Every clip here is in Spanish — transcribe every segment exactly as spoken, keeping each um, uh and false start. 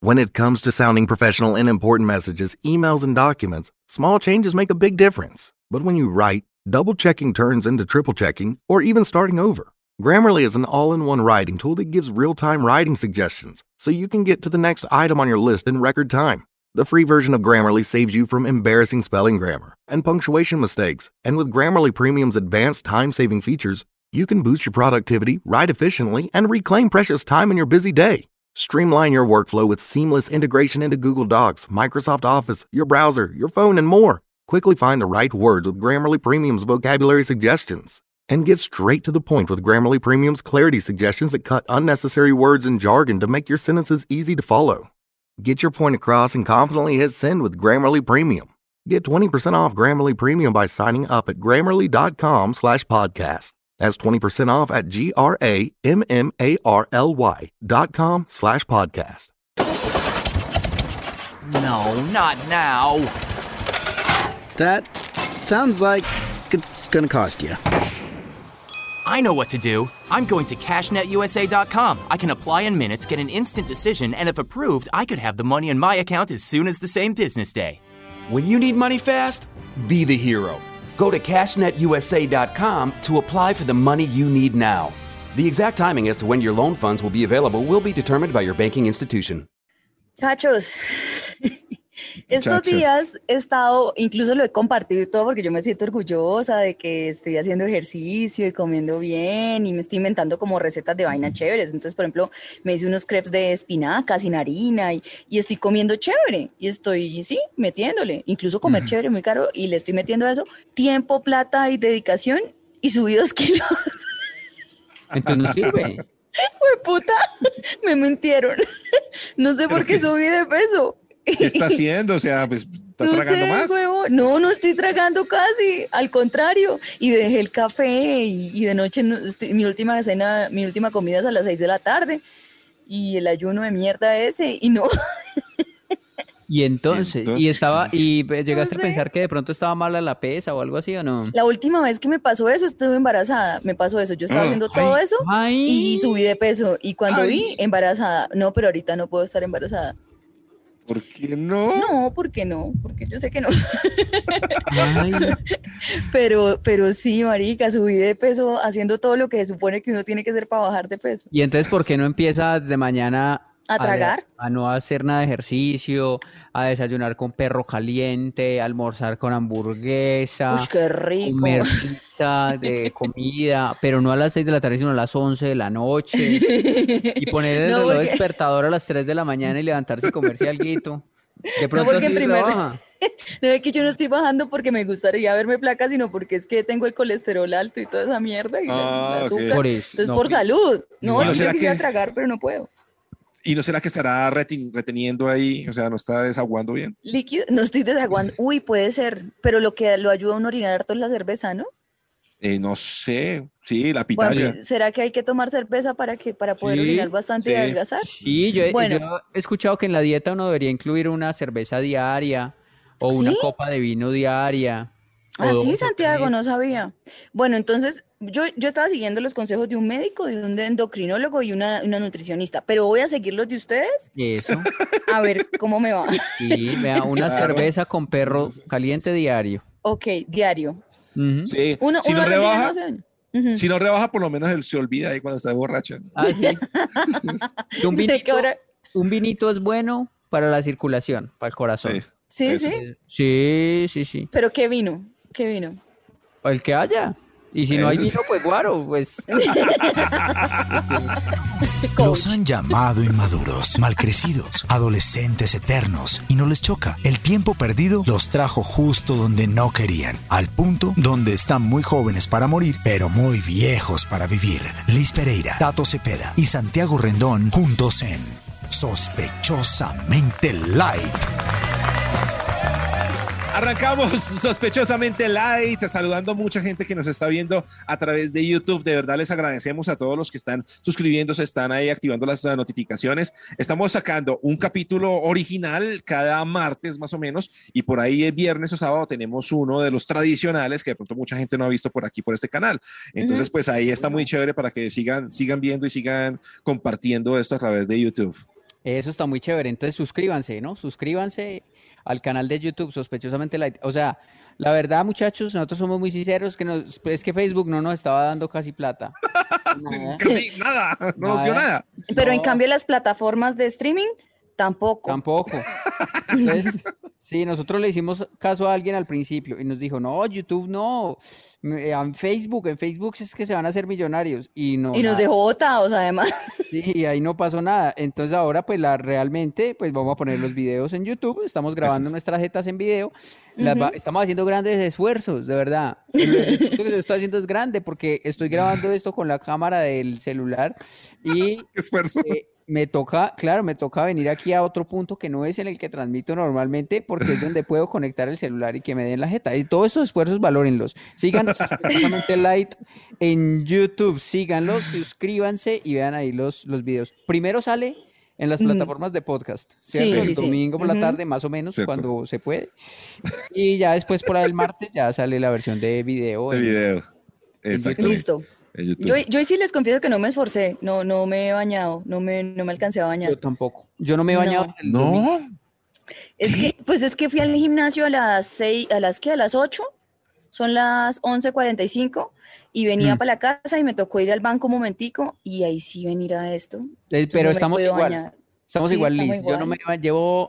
When it comes to sounding professional in important messages, emails, and documents, small changes make a big difference. But when you write, double-checking turns into triple-checking, or even starting over. Grammarly is an all-in-one writing tool that gives real-time writing suggestions, so you can get to the next item on your list in record time. The free version of Grammarly saves you from embarrassing spelling grammar and punctuation mistakes, and with Grammarly Premium's advanced time-saving features, you can boost your productivity, write efficiently, and reclaim precious time in your busy day. Streamline your workflow with seamless integration into Google Docs, Microsoft Office, your browser, your phone, and more. Quickly find the right words with Grammarly Premium's vocabulary suggestions. And get straight to the point with Grammarly Premium's clarity suggestions that cut unnecessary words and jargon to make your sentences easy to follow. Get your point across and confidently hit send with Grammarly Premium. Get twenty percent off Grammarly Premium by signing up at grammarly.com slash podcast. That's twenty percent off at G-R-A-M-M-A-R-L-Y dot com slash podcast. No, not now. That sounds like it's gonna cost you. I know what to do. I'm going to cash net U S A dot com. I can apply in minutes, get an instant decision, and if approved, I could have the money in my account as soon as the same business day. When you need money fast, be the hero. Go to cash net U S A dot com to apply for the money you need now. The exact timing as to when your loan funds will be available will be determined by your banking institution. Chachos, estos Muchachos. días he estado, incluso lo he compartido y todo porque yo me siento orgullosa de que estoy haciendo ejercicio y comiendo bien y me estoy inventando como recetas de vainas chéveres. Entonces, por ejemplo, me hice unos crepes de espinaca sin harina y, y estoy comiendo chévere y estoy, sí, metiéndole. Incluso comer Ujú. chévere muy caro y le estoy metiendo a eso tiempo, plata y dedicación y subí dos kilos. Entonces no sirve. ¡Fue puta! Me mintieron. No sé por qué subí de peso. ¿Qué está haciendo? O sea, pues, ¿está No tragando sé, más? huevo. No, no estoy tragando casi, al contrario. Y dejé el café y, y de noche no- estoy- mi última cena, mi última comida es a las seis de la tarde. Y el ayuno de mierda ese, y no, Y entonces, y entonces, estaba, y llegaste No a sé. pensar que de pronto estaba mala la pesa o algo así o no. la última vez que me pasó eso, estuve embarazada. Me pasó eso, yo estaba Ah, haciendo todo ay. eso Ay. y subí de peso. Y cuando Ay. vi, embarazada. No, pero ahorita no puedo estar embarazada. ¿Por qué no? No, ¿por qué no? Porque yo sé que no. Ay, Pero, pero sí, marica, subí de peso haciendo todo lo que se supone que uno tiene que hacer para bajar de peso. y entonces, ¿por qué no empiezas de mañana ¿A tragar? A, no hacer nada de ejercicio, a desayunar con perro caliente, a almorzar con hamburguesa, Uy, qué rico. comer pizza de comida, pero no a las seis de la tarde, sino a las once de la noche, y poner el No, reloj porque- despertador a las tres de la mañana y levantarse y comerse alguito. De pronto porque en así primer- rebaja. No es que yo no estoy bajando porque me gustaría verme placa, sino porque es que tengo el colesterol alto y toda esa mierda y la- Ah, el ok. azúcar. Por eso, Entonces, no, por pues, salud. No, Bueno, es que ¿será yo quisiera que- tragar, pero no puedo. ¿Y no será que estará reten- reteniendo ahí? O sea, ¿no está desaguando bien? Líquido, no estoy desaguando. Uy, puede ser, pero lo que lo ayuda a uno a orinar harto es la cerveza, ¿no? Eh, no sé. Sí, la Bueno, pitaya. ¿será que hay que tomar cerveza para que para poder Sí, orinar bastante y sí. adelgazar? Sí, yo, he- Bueno. yo he escuchado que en la dieta uno debería incluir una cerveza diaria o una ¿Sí? copa de vino diaria. o Ah, dos sí, o Santiago, tres. no sabía. Bueno, entonces yo, yo estaba siguiendo los consejos de un médico, de un endocrinólogo y una, una nutricionista, pero voy a seguir los de ustedes Eso, a ver cómo me va. sí, vea, una Claro. cerveza con perro caliente diario. Ok, diario. Ujú. Sí. Uno, si uno no a los días rebaja, no se ven. Ujú. si no rebaja, por lo menos él se olvida ahí cuando está borracha. Ah, sí. Y un ¿De qué vinito, hora? un vinito es bueno para la circulación, para el corazón. Sí. Sí, Eso. sí. Sí, sí, sí. Pero ¿qué vino? ¿Qué vino? O el que haya. Y si no hay Eso sí. vino, pues guaro, pues. Los Coach. han llamado inmaduros, malcrecidos, adolescentes eternos, y no les choca. El tiempo perdido los trajo justo donde no querían, al punto donde están muy jóvenes para morir, pero muy viejos para vivir. Liz Pereira, Tato Cepeda y Santiago Rendón juntos en Sospechosamente Light. Arrancamos sospechosamente light, saludando a mucha gente que nos está viendo a través de YouTube. De verdad les agradecemos a todos los que están suscribiéndose, están ahí activando las uh, notificaciones. Estamos sacando un capítulo original cada martes más o menos, y por ahí el viernes o sábado tenemos uno de los tradicionales que de pronto mucha gente no ha visto por aquí, por este canal. Entonces, pues ahí está muy chévere para que sigan, sigan viendo y sigan compartiendo esto a través de YouTube. Eso está muy chévere. Entonces suscríbanse, ¿no? Suscríbanse al canal de YouTube Sospechosamente Light. O sea, la verdad, muchachos, nosotros somos muy sinceros que nos, es que Facebook no nos estaba dando casi plata. Nada. Casi nada, no nos dio Nada. nada. Pero en No. cambio las plataformas de streaming tampoco. Tampoco. Entonces, sí, nosotros le hicimos caso a alguien al principio y nos dijo, no, YouTube no, eh, en Facebook, en Facebook es que se van a hacer millonarios. Y no, Y nos nada. dejó botados además. Sí, y ahí no pasó nada. Entonces ahora pues la realmente pues vamos a poner los videos en YouTube, estamos grabando nuestras jetas en video, las va- estamos haciendo grandes esfuerzos, de verdad. El esfuerzo que yo estoy haciendo es grande porque estoy grabando esto con la cámara del celular y Qué esfuerzo. eh, me toca, claro, me toca venir aquí a otro punto que no es en el que transmito normalmente porque es donde puedo conectar el celular y que me den la jeta. Y todos estos esfuerzos valórenlos. Sigan Sospechosamente Light en YouTube, síganlos, suscríbanse y vean ahí los, los videos. Primero sale en las Mm. plataformas de podcast, Sí, ¿cierto? sí, El sí. domingo por la Ujú. tarde, más o menos, Cierto. cuando se puede. Y ya después por ahí el martes ya sale la versión de video. De en- video. Exactamente. Listo. En YouTube. Yo, yo sí les confieso que no me esforcé, no, no me he bañado, no me, no me alcancé a bañar. Yo tampoco. Yo no me he bañado No. desde el domingo. No, Es que, pues es que fui al gimnasio a las seis, a las que a las ocho, son las once cuarenta y cinco, y venía Mm. para la casa y me tocó ir al banco un momentico, y ahí sí venir a esto. Eh, Entonces pero no me he estamos podido igual. bañar. Estamos Sí, igual, estamos Liz. Yo no me igual. ba- llevo.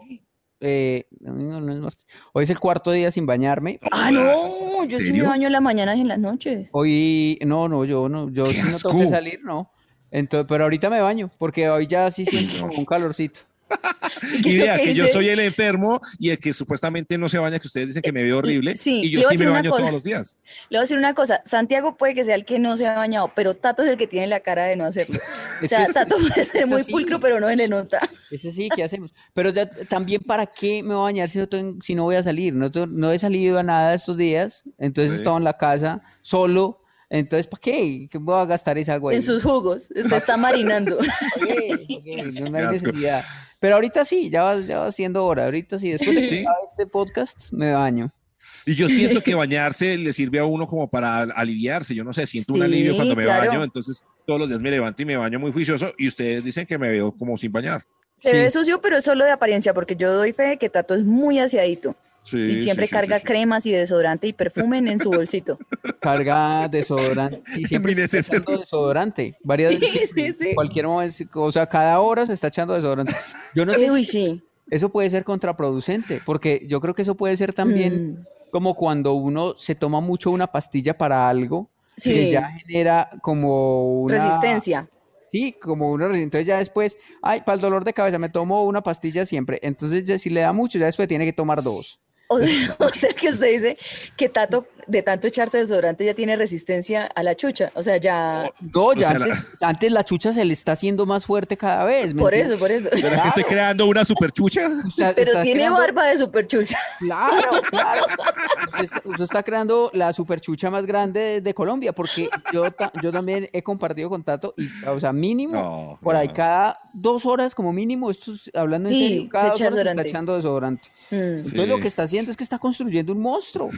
eh, domingo, lunes, martes. Hoy es el cuarto día sin bañarme. Ah, no, yo sí me serio? baño en las mañanas y en las noches. Hoy, no, no, yo no, yo ¡Qué sí no tengo que asco! salir, no. Entonces, pero ahorita me baño, porque hoy ya sí siento como un calorcito. ¿Qué es lo idea que yo hice? soy el enfermo y el que supuestamente no se baña, que ustedes dicen que me veo horrible. Sí, y le yo voy a sí decir me una baño cosa. todos los días. Le voy a decir una cosa, Santiago puede que sea el que no se ha bañado, pero Tato es el que tiene la cara de no hacerlo. O Es sea, que es- Tato puede es ser muy así. pulcro, pero no se le nota. Ese sí, ¿qué hacemos? Pero ya, también, ¿para qué me voy a bañar si no, tengo- si no voy a salir? No, tengo- no he salido a nada estos días, entonces he Sí. estado en la casa solo. Entonces, ¿para qué? ¿Qué voy a gastar esa agua ahí? En sus jugos, se está marinando. Oye, oye, no, no hay Qué asco. necesidad. Pero ahorita sí, ya va, ya va siendo hora. Ahorita sí, después de que Sí. acabe este podcast, me baño. Y yo siento que bañarse le sirve a uno como para aliviarse. Yo no sé, siento un Sí, alivio cuando me claro. baño. Entonces, todos los días me levanto y me baño muy juicioso. Y ustedes dicen que me veo como sin bañar. Se Sí. ve sucio, pero es solo de apariencia, porque yo doy fe de que Tato es muy aseadito. Sí, Y siempre sí, sí, carga sí, sí. cremas y desodorante y perfume en su bolsito. Carga desodorante. Sí, siempre Mi se está neceser. echando desodorante. Varias veces. Sí, sí, sí. En cualquier momento, o sea, cada hora se está echando desodorante. Yo no sé Uy, si sí. eso puede ser contraproducente, porque yo creo que eso puede ser también Mm. como cuando uno se toma mucho una pastilla para algo, Sí. que ya genera como una... Resistencia. Sí, como una resistencia. Entonces ya después, ay, para el dolor de cabeza me tomo una pastilla siempre. Entonces ya si le da mucho, ya después tiene que tomar dos. O sea, o sea que usted dice que Tato, de tanto echarse desodorante, ya tiene resistencia a la chucha. O sea, ya. No, ya sea, la- antes, antes la chucha se le está haciendo más fuerte cada vez. ¿me Por entiendes? eso, por eso. ¿Será que estoy creando una super chucha? Usted Pero está tiene creando- barba de super chucha. Claro, claro. Usted está, usted está creando la superchucha más grande de, de Colombia, porque yo, ta- yo también he compartido con Tato, y, o sea, mínimo, No, por ahí no. cada dos horas, como mínimo, esto es- hablando en Sí, serio, se cada dos echa horas se está desodorante. echando desodorante. Mm. Entonces Sí. lo que está haciendo es que está construyendo un monstruo.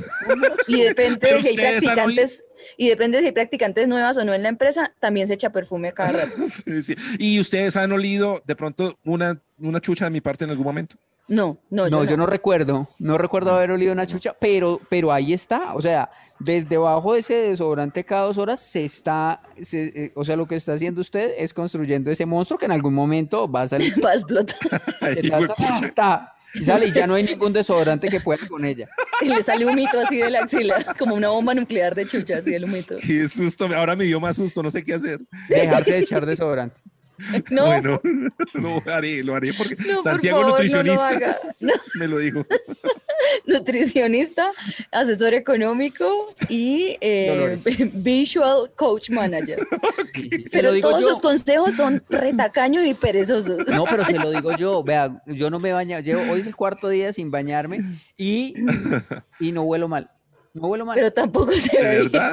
Y depende Pero de si hay ustedes han practicantes, y depende de si hay practicantes nuevas o no en la empresa, también se echa perfume a cada rato. Sí, sí. ¿Y ustedes han olido de pronto una, una chucha de mi parte en algún momento? No, no, No, yo yo no. no recuerdo, no recuerdo haber olido una chucha, pero, pero ahí está, o sea, desde debajo de ese desodorante cada dos horas se está, se- eh, o sea, lo que está haciendo usted es construyendo ese monstruo que en algún momento va a salir. Va a explotar. Ay, se ta, ta, ta, ta, y sale y ya no hay ningún desodorante que pueda con ella. Y le sale un humito así de la axila, como una bomba nuclear de chucha, así el humito. Qué susto, ahora me dio más susto, no sé qué hacer. Dejarse de echar desodorante. No, Bueno, lo haré, lo haré porque no, por Santiago favor, no lo nutricionista haga. No, me lo dijo. nutricionista, asesor económico y eh, Dolores. visual coach manager. Sí, sí, se Pero lo digo todos yo. sus consejos son retacaños y perezosos. No, pero se lo digo yo, vea, yo no me baño, llevo, hoy es el cuarto día sin bañarme y, y no huelo mal. No huelo mal. Pero tampoco se ¿De ve verdad?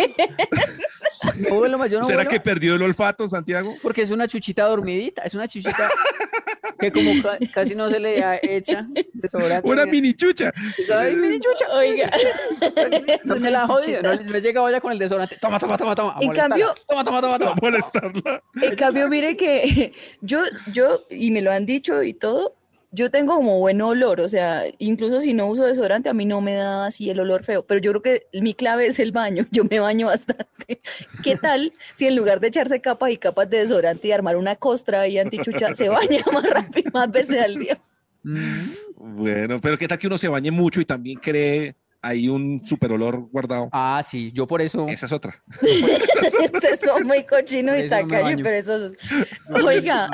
No huelo mal, yo no ¿Será huelo que mal. perdió el olfato, Santiago? Porque es una chuchita dormidita, es una chuchita, que como ca- casi no se le da- echa desodorante. Una mini chucha. Ay, mini chucha. Oiga. No Es me una la jodida, no chuchita. le, le llega ya con el desodorante. Toma, toma, toma, toma. a En molestarla. cambio- toma, toma, toma, A toma. molestarla. En cambio, mire que yo, yo, y me lo han dicho y todo, yo tengo como buen olor, o sea, incluso si no uso desodorante, a mí no me da así el olor feo, pero yo creo que mi clave es el baño, yo me baño bastante. ¿Qué tal si en lugar de echarse capas y capas de desodorante y armar una costra y antichucha, se baña más rápido, más veces al día? Bueno, pero qué tal que uno se bañe mucho y también cree ahí un super olor guardado. Ah, sí, yo por eso. Esa es otra. Ustedes son muy cochinos Por y eso no me tacaños, baño. pero eso es... Oiga,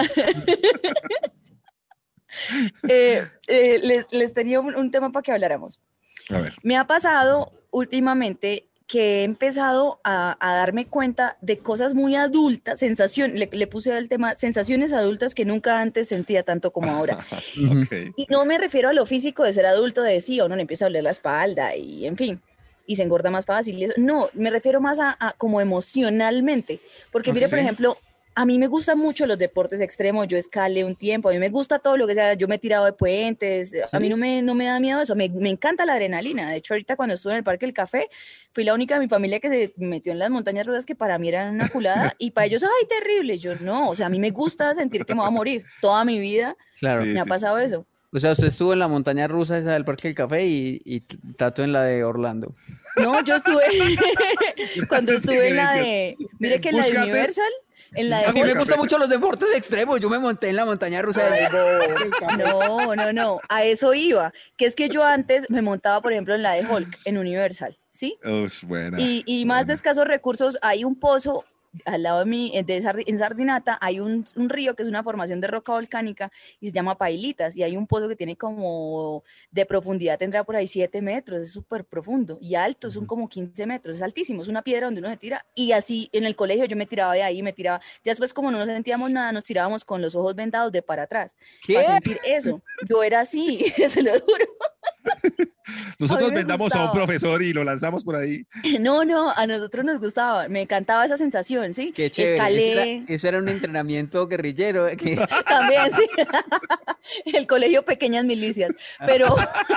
eh, eh, les, les tenía un, un tema para que habláramos. A ver. Me ha pasado últimamente que he empezado a, a darme cuenta de cosas muy adultas, sensaciones, le, le puse el tema, sensaciones adultas que nunca antes sentía tanto como ahora. Ok. Y no me refiero a lo físico de ser adulto, de sí, a uno le empieza a doler la espalda y en fin, y se engorda más fácil y eso. No, me refiero más a, a como emocionalmente, porque mire, por Ok. ejemplo, a mí me gustan mucho los deportes extremos, yo escalé un tiempo, a mí me gusta todo lo que sea, yo me he tirado de puentes, a mí no me, no me da miedo eso, me, me encanta la adrenalina. De hecho, ahorita cuando estuve en el Parque del Café, fui la única de mi familia que se metió en las montañas rusas que para mí eran una culada y para ellos, ay, terrible. Yo no, o sea, a mí me gusta sentir que me voy a morir. Toda mi vida Claro. Sí. me ha pasado eso. O sea, usted estuvo en la montaña rusa esa del Parque del Café y, y Tato en la de Orlando. No, yo estuve, cuando estuve en la de, mire que en la de Búscate. Universal, en la de A mí me Hulk, gustan mucho los deportes extremos. Yo me monté en la montaña rusa del no, no, no, a eso iba, que es que yo antes me montaba, por ejemplo, en la de Hulk, en Universal, ¿sí? Ush, buena. Y, y más de buena. escasos recursos, hay un pozo al lado de mí, eh, de Sardi- en Sardinata, hay un, un río que es una formación de roca volcánica y se llama Pailitas, y hay un pozo que tiene como, de profundidad tendrá por ahí siete metros, es súper profundo, y alto, son como quince metros, es altísimo, es una piedra donde uno se tira, y así en el colegio yo me tiraba de ahí, me tiraba, ya después como no nos sentíamos nada, nos tirábamos con los ojos vendados de para atrás, ¿Qué? para sentir eso, yo era así, se lo juro. Nosotros a mí me vendamos a un gustaba. profesor y lo lanzamos por ahí. No, no, a nosotros nos gustaba, me encantaba esa sensación, ¿sí? Qué chévere. Eso Escalé. era, eso era un entrenamiento guerrillero. eh, que- También, sí. El colegio Pequeñas Milicias. Pero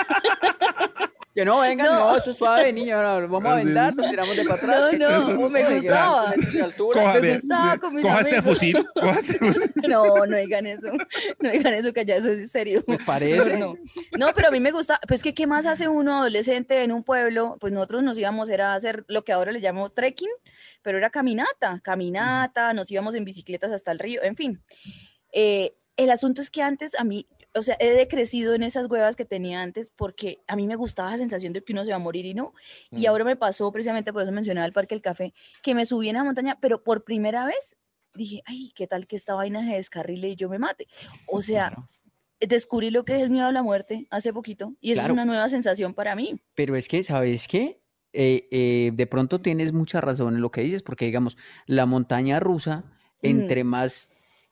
Que no vengan, No. no, eso es suave, niño. no, vamos a Así vendar, es. nos tiramos de para atrás. No, que no, tenemos me ojo de gustaba. gran- de altura. Coja, me vea, gustaba sí, con mis coja este amigos. fusil. Coja este fusil. no, no digan eso. No digan eso, que allá eso es serio. Pues parece. No, no, pero a mí me gusta. Pues que, ¿qué más hace uno adolescente en un pueblo? Pues nosotros nos íbamos, era a hacer lo que ahora le llamo trekking, pero era caminata, caminata, nos íbamos en bicicletas hasta el río, en fin. Eh, el asunto es que antes a mí, o sea, he decrecido en esas huevas que tenía antes porque a mí me gustaba la sensación de que uno se va a morir y no. Y ahora me pasó, precisamente por eso mencionaba el Parque del Café, que me subí en la montaña, pero por primera vez dije, ay, ¿qué tal que esta vaina se descarrile y yo me mate? O sea, descubrí lo que es el miedo a la muerte hace poquito y eso Claro. es una nueva sensación para mí. Pero es que, ¿sabes qué? Eh, eh, de pronto tienes mucha razón en lo que dices, porque digamos, la montaña rusa, entre más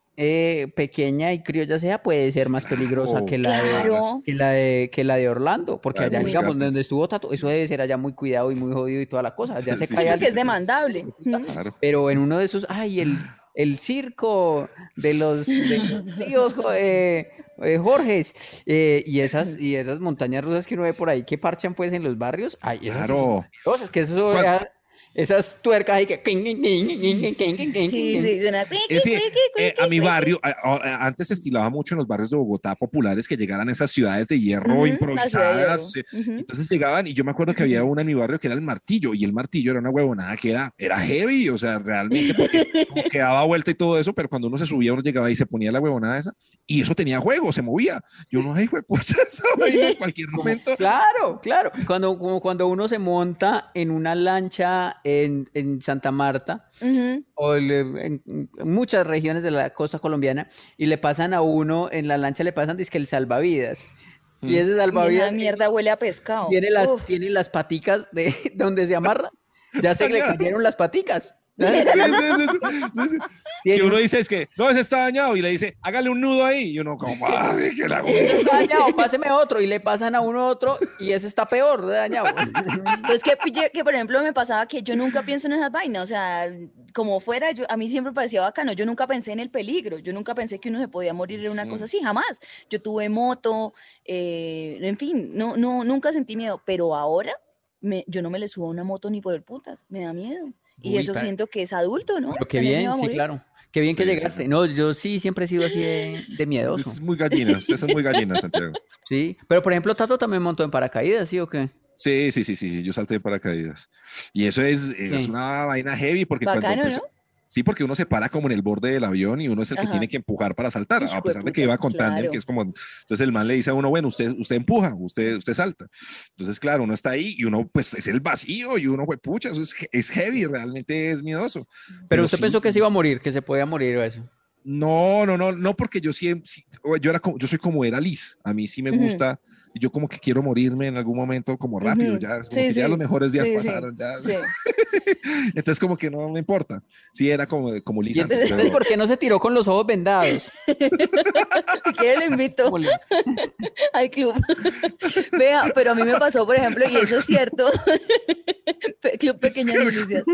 eh, pequeña y criolla sea, puede ser más peligrosa que la de, Claro. que la de, que la de Orlando, porque Hay allá, muchos digamos, gatos. donde estuvo Tato, eso debe ser allá muy cuidado y muy jodido y toda la cosa. Allá se Sí, cae sí, algo. Que es demandable. Mm. Claro. Pero en uno de esos, ay, el, el circo de los, de los tíos eh, eh, Jorges, eh, y esas, y esas montañas rusas que uno ve por ahí que parchan pues en los barrios, ay, esas sí son Claro. peligrosas, que eso, ¿Cuál? esas, esas tuercas ahí que... Sí, sí, suena. Es decir, eh, a mi barrio, a- a- antes se estilaba mucho en los barrios de Bogotá populares que llegaran esas ciudades de hierro Ujú, improvisadas. la ciudad de hierro. eh, Ujú. Entonces llegaban y yo me acuerdo que había una en mi barrio que era el martillo y el martillo era una huevonada que era, era heavy, o sea, realmente porque como que daba vuelta y todo eso, pero cuando uno se subía, uno llegaba y se ponía la huevonada esa y eso tenía juego, se movía. Yo no, ay, huepucha, esa vaina en cualquier momento. Claro, claro. Cuando, como cuando uno se monta en una lancha en, en Santa Marta Ujú. o le- en, en muchas regiones de la costa colombiana y le pasan a uno, en la lancha le pasan dizque el salvavidas. Y ese Y esa salvavidas mierda huele a pescado. tiene las, Uf. tiene las paticas de donde se amarra. Ya se le Dañadas. cayeron las paticas. Sí, sí, sí, sí, sí. Y Tiene uno un- dice es que no, ese está dañado y le dice, hágale un nudo ahí. Y uno, como, así que la Este está dañado, páseme otro. Y le pasan a uno otro y ese está peor de dañado. Pues que, pille- que, por ejemplo, me pasaba que yo nunca pienso en esas vainas, o sea, como fuera, yo, a mí siempre me parecía bacano, yo nunca pensé en el peligro, yo nunca pensé que uno se podía morir en una cosa así, jamás. Yo tuve moto, eh, en fin, no, no, nunca sentí miedo, pero ahora me, yo no me le subo a una moto ni por el putas, me da miedo. Y Uy, eso pa- siento que es adulto, ¿no? Pero qué Tener miedo bien, a sí, morir. claro. Qué bien que Sí, sí, llegaste. sí. No, yo sí siempre he sido así de, de miedoso. Es muy gallinas, eso es muy gallinas, Santiago. Sí, pero por ejemplo, Tato también montó en paracaídas, ¿sí o qué? Sí, sí, sí, sí, yo salté de paracaídas. Y eso es, es Sí. una vaina heavy porque cuando Bacano, pues, ¿no? sí, porque uno se para como en el borde del avión y uno es el que Ajá. tiene que empujar para saltar, Hijo a de pesar de que puta, iba con tándem, claro. que es como, entonces el man le dice a uno, bueno, usted, usted empuja, usted, usted salta. Entonces, claro, uno está ahí y uno, pues, es el vacío y uno, pues, pucha, eso es, es heavy, realmente es miedoso. Pero usted sí, pensó que se iba a morir, que se podía morir o eso. no, no, no, no, porque yo siempre, sí, yo era como, yo soy como era Liz, a mí sí me Ujú. gusta, y yo como que quiero morirme en algún momento como rápido, Ujú. ya, como Sí, que ya sí. los mejores días Sí, sí. pasaron, ya. Sí. Entonces como que no me importa. Sí, era como, como Liz ¿Y antes, entonces pero por qué no se tiró con los ojos vendados? Si quiere lo invito Como Liz. al club. Vea, pero a mí me pasó, por ejemplo, y eso es cierto, Pe- Club Pequeñas Milicias.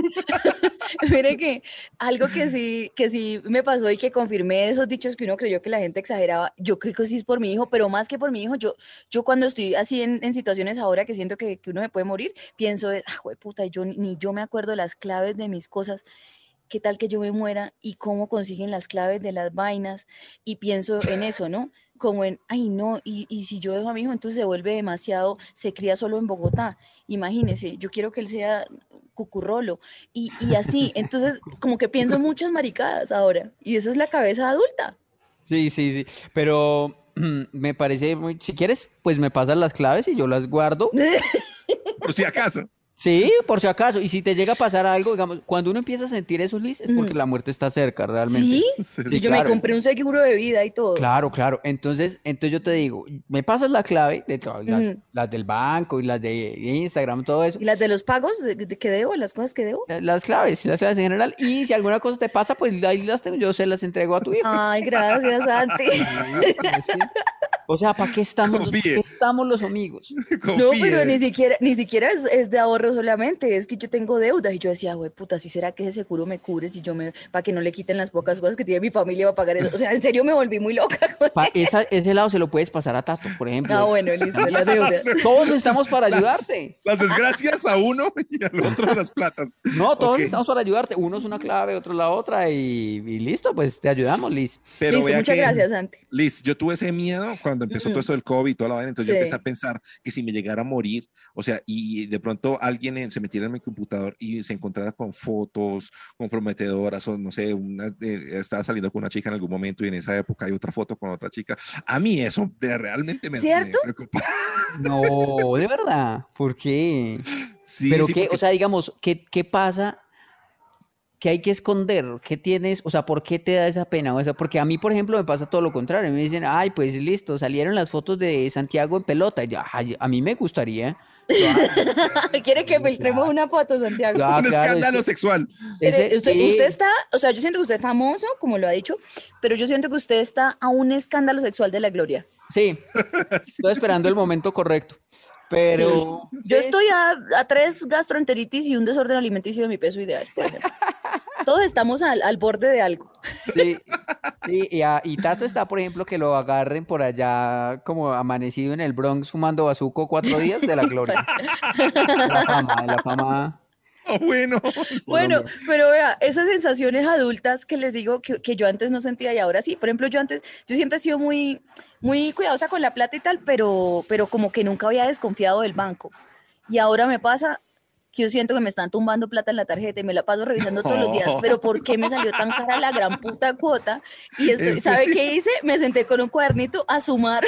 Mire que algo que sí, que sí me pasó y que confirmé de esos dichos que uno creyó que la gente exageraba, yo creo que sí es por mi hijo, pero más que por mi hijo, yo, yo cuando estoy así en, en situaciones ahora que siento que, que uno se puede morir, pienso, de, ah, puta, yo ni, ni yo me acuerdo las claves de mis cosas. ¿Qué tal que yo me muera y cómo consiguen las claves de las vainas? Y pienso en eso, ¿no? Como en, ay, no, y, y si yo dejo a mi hijo, entonces se vuelve demasiado, se cría solo en Bogotá. Imagínese, yo quiero que él sea cucurrolo. Y, y así, entonces como que pienso muchas maricadas ahora. Y eso es la cabeza adulta. Sí, sí, sí. Pero me parece muy... Si quieres, pues me pasas las claves y yo las guardo. por si acaso. Sí, por si acaso. Y si te llega a pasar algo, digamos, cuando uno empieza a sentir eso, Liz, es porque la muerte está cerca, realmente. ¿Sí? Sí, Y yo me claro. compré un seguro de vida y todo. Claro, claro. Entonces, entonces yo te digo, me pasas la clave de todas las, Ujú. las del banco y las de Instagram, todo eso. ¿Y las de los pagos de, de que debo, las cosas que debo? Eh, Las claves, las claves en general. Y si alguna cosa te pasa, pues ahí las tengo, yo se las entrego a tu hijo. Ay, gracias, Santi. Es que- o sea, ¿para qué estamos, ¿para Confíe. qué estamos los amigos? No, Confíe. pero ni siquiera, ni siquiera es, es de ahorro solamente, es que yo tengo deudas y yo decía, güey, puta, ¿sí será que ese seguro me cubre si yo me, para que no le quiten las pocas cosas que tiene mi familia va a pagar eso? O sea, en serio me volví muy loca con Pa- esa- ese lado se lo puedes pasar a Tato, por ejemplo. Ah, bueno, listo, la deuda. Todos estamos para ayudarte. Las desgracias a uno y al otro las platas. No, todos Ok. estamos para ayudarte. Uno es una clave, otro la otra y, y listo, pues te ayudamos, Liz. Pero Listo, vea muchas que, gracias, Santi. Liz, yo tuve ese miedo cuando empezó todo esto del COVID y toda la vaina, entonces yo Sí. empecé a pensar que si me llegara a morir, o sea, y de pronto alguien en- se metiera en mi computador y se encontrara con fotos comprometedoras o no sé, una, eh, estaba saliendo con una chica en algún momento y en esa época hay otra foto con otra chica, a mí eso de- realmente me, ¿Cierto? me preocupa. No, de verdad. ¿Por qué? Sí, Pero sí, qué, porque- o sea, digamos, ¿qué, qué pasa? ¿Qué hay que esconder? ¿Qué tienes? O sea, ¿por qué te da esa pena? O sea, porque a mí, por ejemplo, me pasa todo lo contrario. Me dicen, ay, pues listo, salieron las fotos de Santiago en pelota. Y yo, "Ay, a mí me gustaría. ¿Quiere que filtremos una foto, Santiago? Ah, un claro, escándalo ese- sexual. ese- Mire, usted, sí. usted está, o sea, yo siento que usted es famoso, como lo ha dicho, pero yo siento que usted está a un escándalo sexual de la gloria. Sí, estoy esperando el momento correcto. Pero Sí. Yo estoy a, a tres gastroenteritis y un desorden alimenticio de mi peso ideal, por ejemplo. Todos estamos al, al borde de algo. sí, sí, y, a- y Tato está, por ejemplo, que lo agarren por allá como amanecido en el Bronx fumando bazuco cuatro días de la gloria. De la fama, de la fama. Oh, bueno. Bueno, pero vea, esas sensaciones adultas que les digo que, que yo antes no sentía y ahora sí. Por ejemplo, yo antes, yo siempre he sido muy, muy cuidadosa con la plata y tal, pero, pero como que nunca había desconfiado del banco. Y ahora me pasa que yo siento que me están tumbando plata en la tarjeta y me la paso revisando todos los días. Pero ¿por qué me salió tan cara la gran puta cuota? Y estoy- ¿En ¿sabe serio? qué hice? Me senté con un cuadernito a sumar.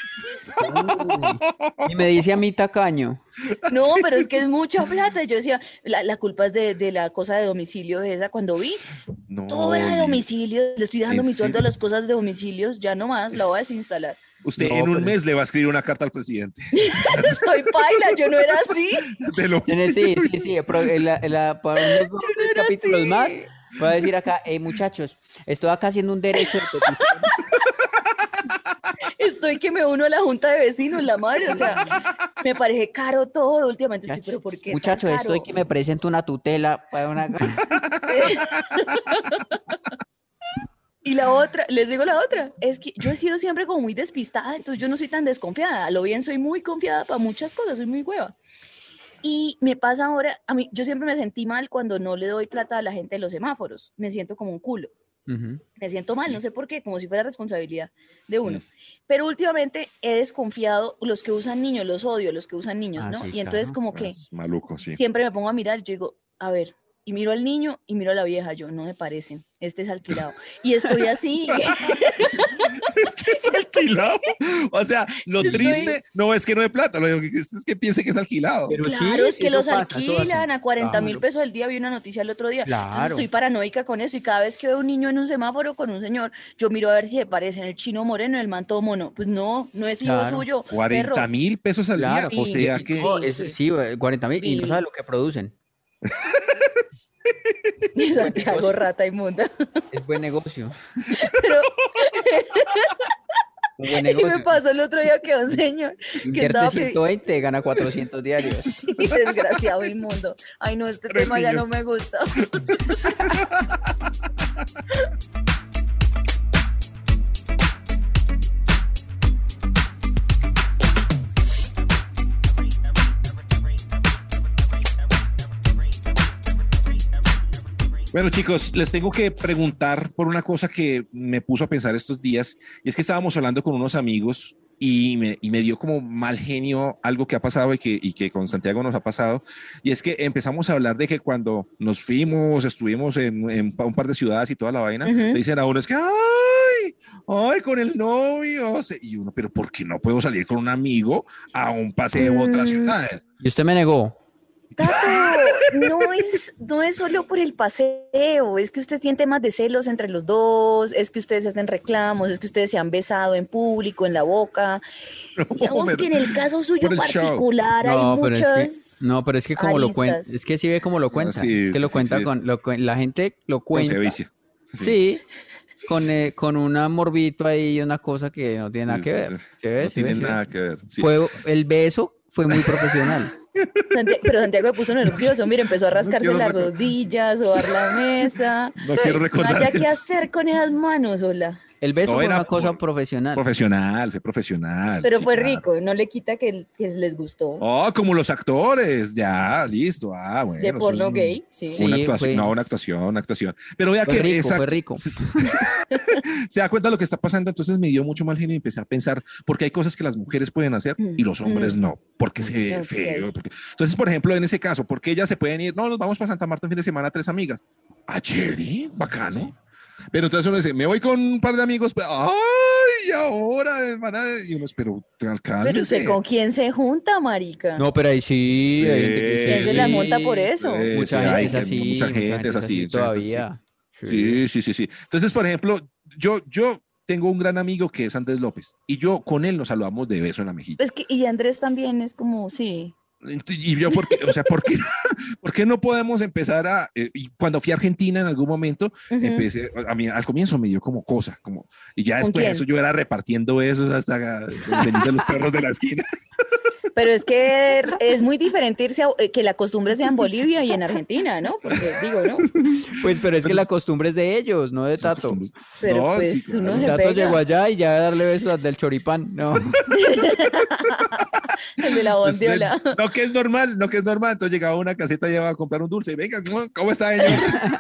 Y me dice a mí tacaño. No, pero es que es mucha plata. Yo decía, la, la culpa es de, de la cosa de domicilio esa. Cuando vi, No, todo era de Liz. domicilio. Le estoy dejando ¿En mi sueldo a serio? las cosas de domicilios. Ya no más, la voy a desinstalar. Usted No, en un pero- mes le va a escribir una carta al presidente. Estoy paila, yo no era así. De lo- Tiene- Sí, sí, sí, pero en la- en la- para unos dos o tres era capítulos así. más, voy a decir acá, hey, muchachos, estoy acá haciendo un derecho de petición. Estoy que me uno a la junta de vecinos, la madre. O sea, Me parece caro todo. Últimamente estoy, pero ¿por qué tan Muchacho, caro? estoy que me presento una tutela para una... Y la otra, les digo la otra, es que yo he sido siempre como muy despistada, entonces yo no soy tan desconfiada. A lo bien soy muy confiada para muchas cosas, soy muy hueva. Y me pasa ahora, a mí, yo siempre me sentí mal cuando no le doy plata a la gente de los semáforos. Me siento como un culo. Ujú. Me siento mal, Sí. no sé por qué, como si fuera responsabilidad de uno. Mm. Pero últimamente he desconfiado, los que usan niños, los odio, los que usan niños, Ah, ¿no? sí, Y entonces claro. como que Es maluco, sí. siempre me pongo a mirar, yo digo, a ver, y miro al niño y miro a la vieja, yo, no me parecen, este es alquilado. Y estoy así. Es alquilado. O sea, lo Estoy- triste no es que no de plata, lo que es que piense que es alquilado. Pero Claro, sí, es que eso los pasa, eso alquilan hacen. a cuarenta mil Claro. pesos al día. Vi una noticia el otro día. Entonces Claro. estoy paranoica con eso y cada vez que veo un niño en un semáforo con un señor, yo miro a ver si se parecen el chino moreno, el manto mono. Pues no, no es hijo Claro. suyo. cuarenta perro. mil pesos al Claro. día. O Sí. sea que. No, es- sí, cuarenta mil y no Sí. sabes lo que producen. Y Santiago rata inmunda. Es buen negocio. Pero Un buen y me negocio. pasó el otro día que un señor que Invierte estaba pidi- ciento veinte, gana cuatrocientos diarios. desgraciado inmundo. Ay, no, este Tres tema ya no niños. me gusta. Bueno, chicos, les tengo que preguntar por una cosa que me puso a pensar estos días, y es que estábamos hablando con unos amigos y me, y me dio como mal genio algo que ha pasado y que, y que con Santiago nos ha pasado, y es que empezamos a hablar de que cuando nos fuimos, estuvimos en, en un par de ciudades y toda la vaina, Ujú. le dicen a uno, es que, ay, ay, con el novio, y uno, pero ¿por qué no puedo salir con un amigo a un paseo a otras Mm. ciudades? Y usted me negó. Tato, no es, no es solo por el paseo, es que usted tiene temas de celos entre los dos, es que ustedes hacen reclamos, es que ustedes se han besado en público, en la boca. Digamos pero- que en el caso suyo por el show. particular hay No, pero es muchas... que, no, pero es que como lo cuenta, aristas. es que sí ve cómo lo cuenta, sí, es que sí, lo sí, cuenta sí, con, lo cuen- la gente lo Con cuenta, sevicia. sí, con, eh, con un morbito ahí y una cosa que no tiene nada Sí, que sí, ver. sí. ¿Sí ves? No ¿Sí tiene ves? ¿Sí ves? nada que ver. sí. Fue, el beso fue muy profesional. Santi- Pero Santiago me puso nervioso, mire, empezó a rascarse quiero las recordar. rodillas, sobar la mesa. No quiero recordar Vaya, ¿qué eso. hacer con esas manos, hola? El beso No, fue era una cosa por- profesional. Profesional, fue profesional. Pero sí, fue claro. rico, no le quita que, que les gustó. Oh, como los actores, ya, listo. Ah, bueno. De eso porno es un- gay, sí. Una Sí, actuación, fue- no, una actuación, una actuación. Pero vea Fue que rico, exacto, fue rico. Se, se da cuenta de lo que está pasando, entonces me dio mucho mal genio y empecé a pensar, porque hay cosas que las mujeres pueden hacer y los hombres Mm. no, porque se ve Ok. feo. porque- Entonces, por ejemplo, en ese caso, porque ellas se pueden ir, no, nos vamos para Santa Marta un fin de semana, tres amigas. Ah, chévere, bacano. Pero entonces uno dice, me voy con un par de amigos, pero, ay, ahora, hermana, y uno, pero Pero cálmese. usted con quién se junta, marica. No, pero ahí sí, hay gente que ¿Quién se sí. la monta por eso? Eh, Mucha sí, gente hay es que- así, mucha gente es así, mucha gente es todavía. Sí, sí, sí, sí. Entonces, por ejemplo, yo, yo tengo un gran amigo que es Andrés López y yo con él nos saludamos de beso en la mejilla. Es que, y Andrés también es como, sí. Y yo, ¿por qué? O sea, ¿por qué, ¿por qué no podemos empezar a... eh, y cuando fui a Argentina en algún momento, Ujú. empecé, a mí al comienzo me dio como cosa, como, y ya ¿Con después de quién? eso yo era repartiendo besos hasta enseñando a los perros de la esquina. Pero es que es muy diferente irse a, eh, que la costumbre sea en Bolivia y en Argentina, ¿no? Porque digo, ¿no? Pues, pero es que la costumbre es de ellos, no de Son Tato. costumbres. Pero No, pues sí, claro. uno se Tato pega. llegó allá y ya darle besos al del choripán, no. El de la Pues, bondiola. no, que es normal, no que es normal. Entonces llegaba a una caseta y iba a comprar un dulce. Venga, ¿cómo está, señor?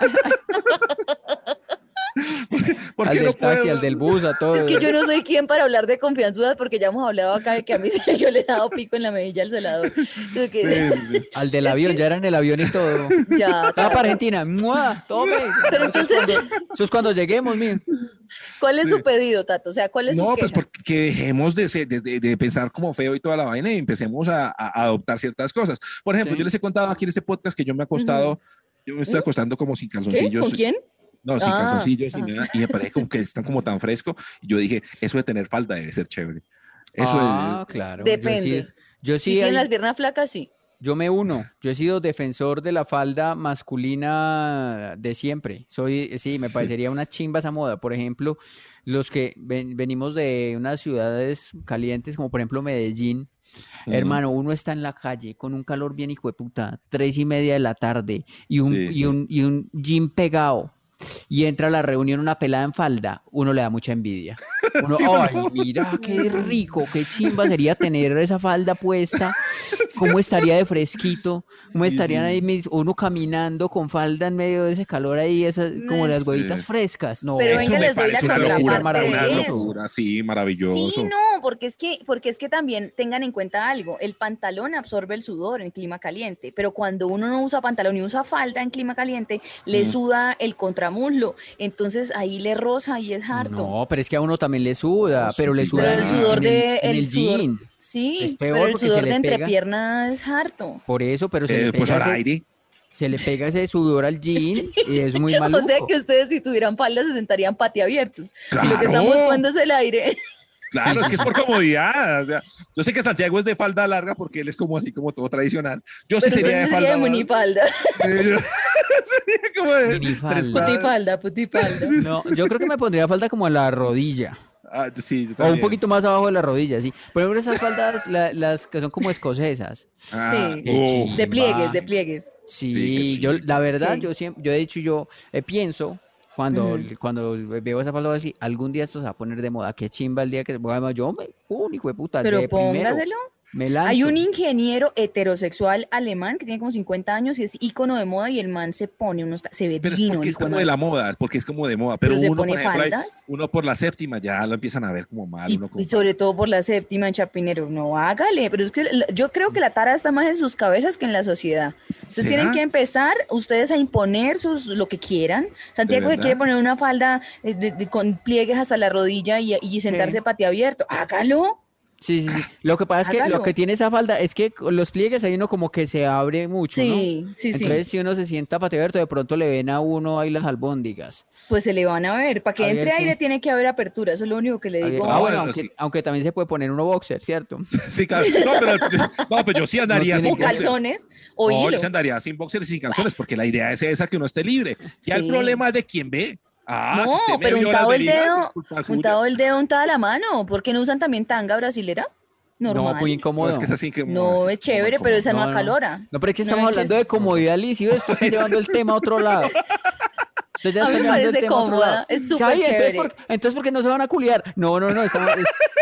¿Por qué, por Al qué del no taxi, puedo? al del bus, a todo. Es que yo no soy quien para hablar de confianzudas porque ya hemos hablado acá de que a mí se- yo le he dado pico en la mejilla al celador. Entonces, que- Sí, sí, sí. Al del Es avión, que- ya era en el avión y todo. Ya, Va para Argentina. ¡Mua! Tome. Pero entonces, Eso es cuando lleguemos, miren. ¿cuál es su pedido, Tato? O sea, ¿cuál es su No, pues queja? porque dejemos de, ser- de, de- de pensar como feo y toda la vaina y empecemos a, a- a adoptar ciertas cosas. Por ejemplo, Sí. yo les he contado aquí en este podcast que yo me he acostado, yo me estoy ¿Mm? acostando como sin ¿Qué? calzoncillos. ¿Con quién? No, sin Ah, calzoncillos, sin ajá. nada, y me parece como que están como tan fresco. Y yo dije, eso de tener falda debe ser chévere. Eso Ah, de, claro. Depende. Yo sí, yo Si sí tienen hay- las piernas flacas, sí. Yo me uno. Yo he sido defensor de la falda masculina de siempre. Soy, sí, me parecería una chimba esa moda. Por ejemplo, los que ven- venimos de unas ciudades calientes, como por ejemplo Medellín. Ujú. Hermano, uno está en la calle con un calor bien hijo de puta, tres y media de la tarde y un, Sí. y un, y un jean pegado. Y entra a la reunión una pelada en falda, uno le da mucha envidia. Uno, ¿Sí o ay, no? mira, qué rico, qué chimba sería tener esa falda puesta. ¿Cómo estaría de fresquito? ¿Cómo Sí, estarían sí. ahí mis- uno caminando con falda en medio de ese calor ahí, esas, como las Sí. huevitas frescas? No, Pero Eso venga, me les doy la parece una locura, contraparte de una eso. locura, sí, Sí, maravilloso. no, porque es que, porque es que también tengan en cuenta algo, el pantalón absorbe el sudor en clima caliente, pero cuando uno no usa pantalón y usa falda en clima caliente, le Mm. suda el contramuslo, entonces ahí le roza y es harto. no, pero es que a uno también le suda, No, pero le sí, suda Pero en el el, sudor en el, de, en el el sudor, jean. sí, Es pero peor el porque se sudor le de pega. entrepierna es harto. Por eso, pero se Eh, le pues pega al ese, aire. se le pega ese sudor al jean y es muy O maluco. sea que ustedes si tuvieran falda se sentarían patiabiertos. Si lo que ¡Claro! están buscando es el aire. Claro, Sí, es sí, que es por comodidad. O sea, yo sé que Santiago es de falda larga porque él es como así, como todo tradicional. Yo sí Pero usted sería de sí sería de falda larga. minifalda. Eh, yo- sería como de Minifalda. tres cuadras. Putifalda, putifalda. No, yo creo que me pondría falda como en la rodilla. Ah, sí, yo O un también. poquito más abajo de la rodilla, sí. Por ejemplo, esas faldas, la- las que son como escocesas. Ah, Sí. Qué uf. De chimba. pliegues, de pliegues. Sí, Sí, qué yo, chimba. la verdad, Sí. yo siempre, yo he dicho, yo eh, pienso, cuando, Ujú. cuando veo esa falda así, algún día esto se va a poner de moda. Qué chimba el día que, bueno, yo me, un hijo de puta, Pero de primero, póngaselo. me Hay lanzo. un ingeniero heterosexual alemán que tiene como cincuenta años y es ícono de moda y el man se pone unos, ta- se ve Pero es divino. porque el es hijo como de de la madre. moda, porque es como de moda. Pero, Pero se uno, pone por ejemplo, ahí- faldas. uno por la séptima ya lo empiezan a ver como mal. Y, Uno como y sobre todo por la séptima en Chapinero. No, hágale. Pero es que la- yo creo que la tara está más en sus cabezas que en la sociedad. Ustedes ¿Será? tienen que empezar ustedes a imponer sus lo que quieran. Santiago se verdad? quiere poner una falda eh, de- de- con pliegues hasta la rodilla y, y sentarse Sí. patio abierto. Hágalo. Sí, sí, sí. Lo que pasa es que lo Hágalo. que tiene esa falda es que con los pliegues hay uno como que se abre mucho, ¿no? Sí, sí, sí. Entonces, si uno se sienta patio abierto, de pronto le ven a uno ahí las albóndigas. Pues se le van a ver. Para que entre Abierto. aire tiene que haber apertura. Eso es lo único que le Abierto. digo. Ah, Ah, bueno, bueno, aunque, sí. aunque también se puede poner uno boxer, ¿cierto? Sí, claro. No, pero, no, pero yo sí andaría No sin O tiene que boxer. calzones o No, hilo. yo sí andaría sin boxer y sin calzones, porque la idea es esa, que uno esté libre. Ya el Sí. problema es de quién ve. Ah, si No, usted me pero vio las untado el verigas, dedo, es culpa suya. untado el dedo, untada la mano. ¿Por qué no usan también tanga brasilera? Normal. No, muy incómodo. No, es que es así que No, es chévere, pero esa no, acalora. No, pero es que No, estamos es que hablando de es- comodidad, Liz, y ve, esto está llevando el tema a otro lado. Usted ya A está mí me llevando el parece tema a otro cómoda, lado. es súper Ay, entonces, chévere. ¿por, entonces, ¿por qué no se van a culiar? No, no, no, estamos,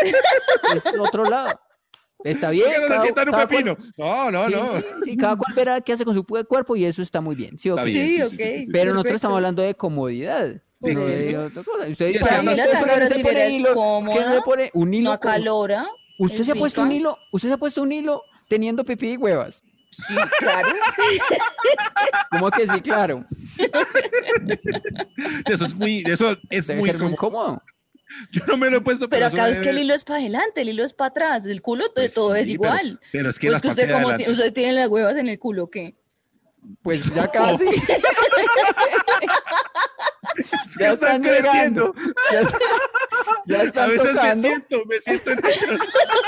es, es otro lado. Está bien. ¿Por qué no se cada- sientan un cada cual- pepino? No, no, sí, no. sí, cada cual verá qué hace con su pu- cuerpo y eso está muy bien. Sí, Está ok. bien, Sí, sí, ok. sí, sí, sí, sí. Pero nosotros Perfecto. estamos hablando de comodidad. Por no de eso. otra cosa. Usted Y dice, para "Ah, mí no, la usted tanga se pone brasilera es hilo". ¿Qué cómoda, se pone? Un hilo. No con- acalora. ¿Usted es se ha puesto un rica. hilo? ¿Usted se ha puesto un hilo teniendo pipí y huevas? Sí, claro. ¿Cómo que sí? Claro. Eso es muy, eso es Debe muy ser muy como, incómodo. yo no me lo he puesto, Pero eso acá me es que el debe- hilo es para adelante, el hilo es para atrás, el culo to- Pues todo es sí, pero- igual. pero es que Pues las que usted partes de como adelante- ti- usted tiene las huevas en el culo, ¿qué? Pues ya casi. Es que Ya están están llegando. creciendo. Ya, es- ya A están veces me tocando. siento, me siento en ellos.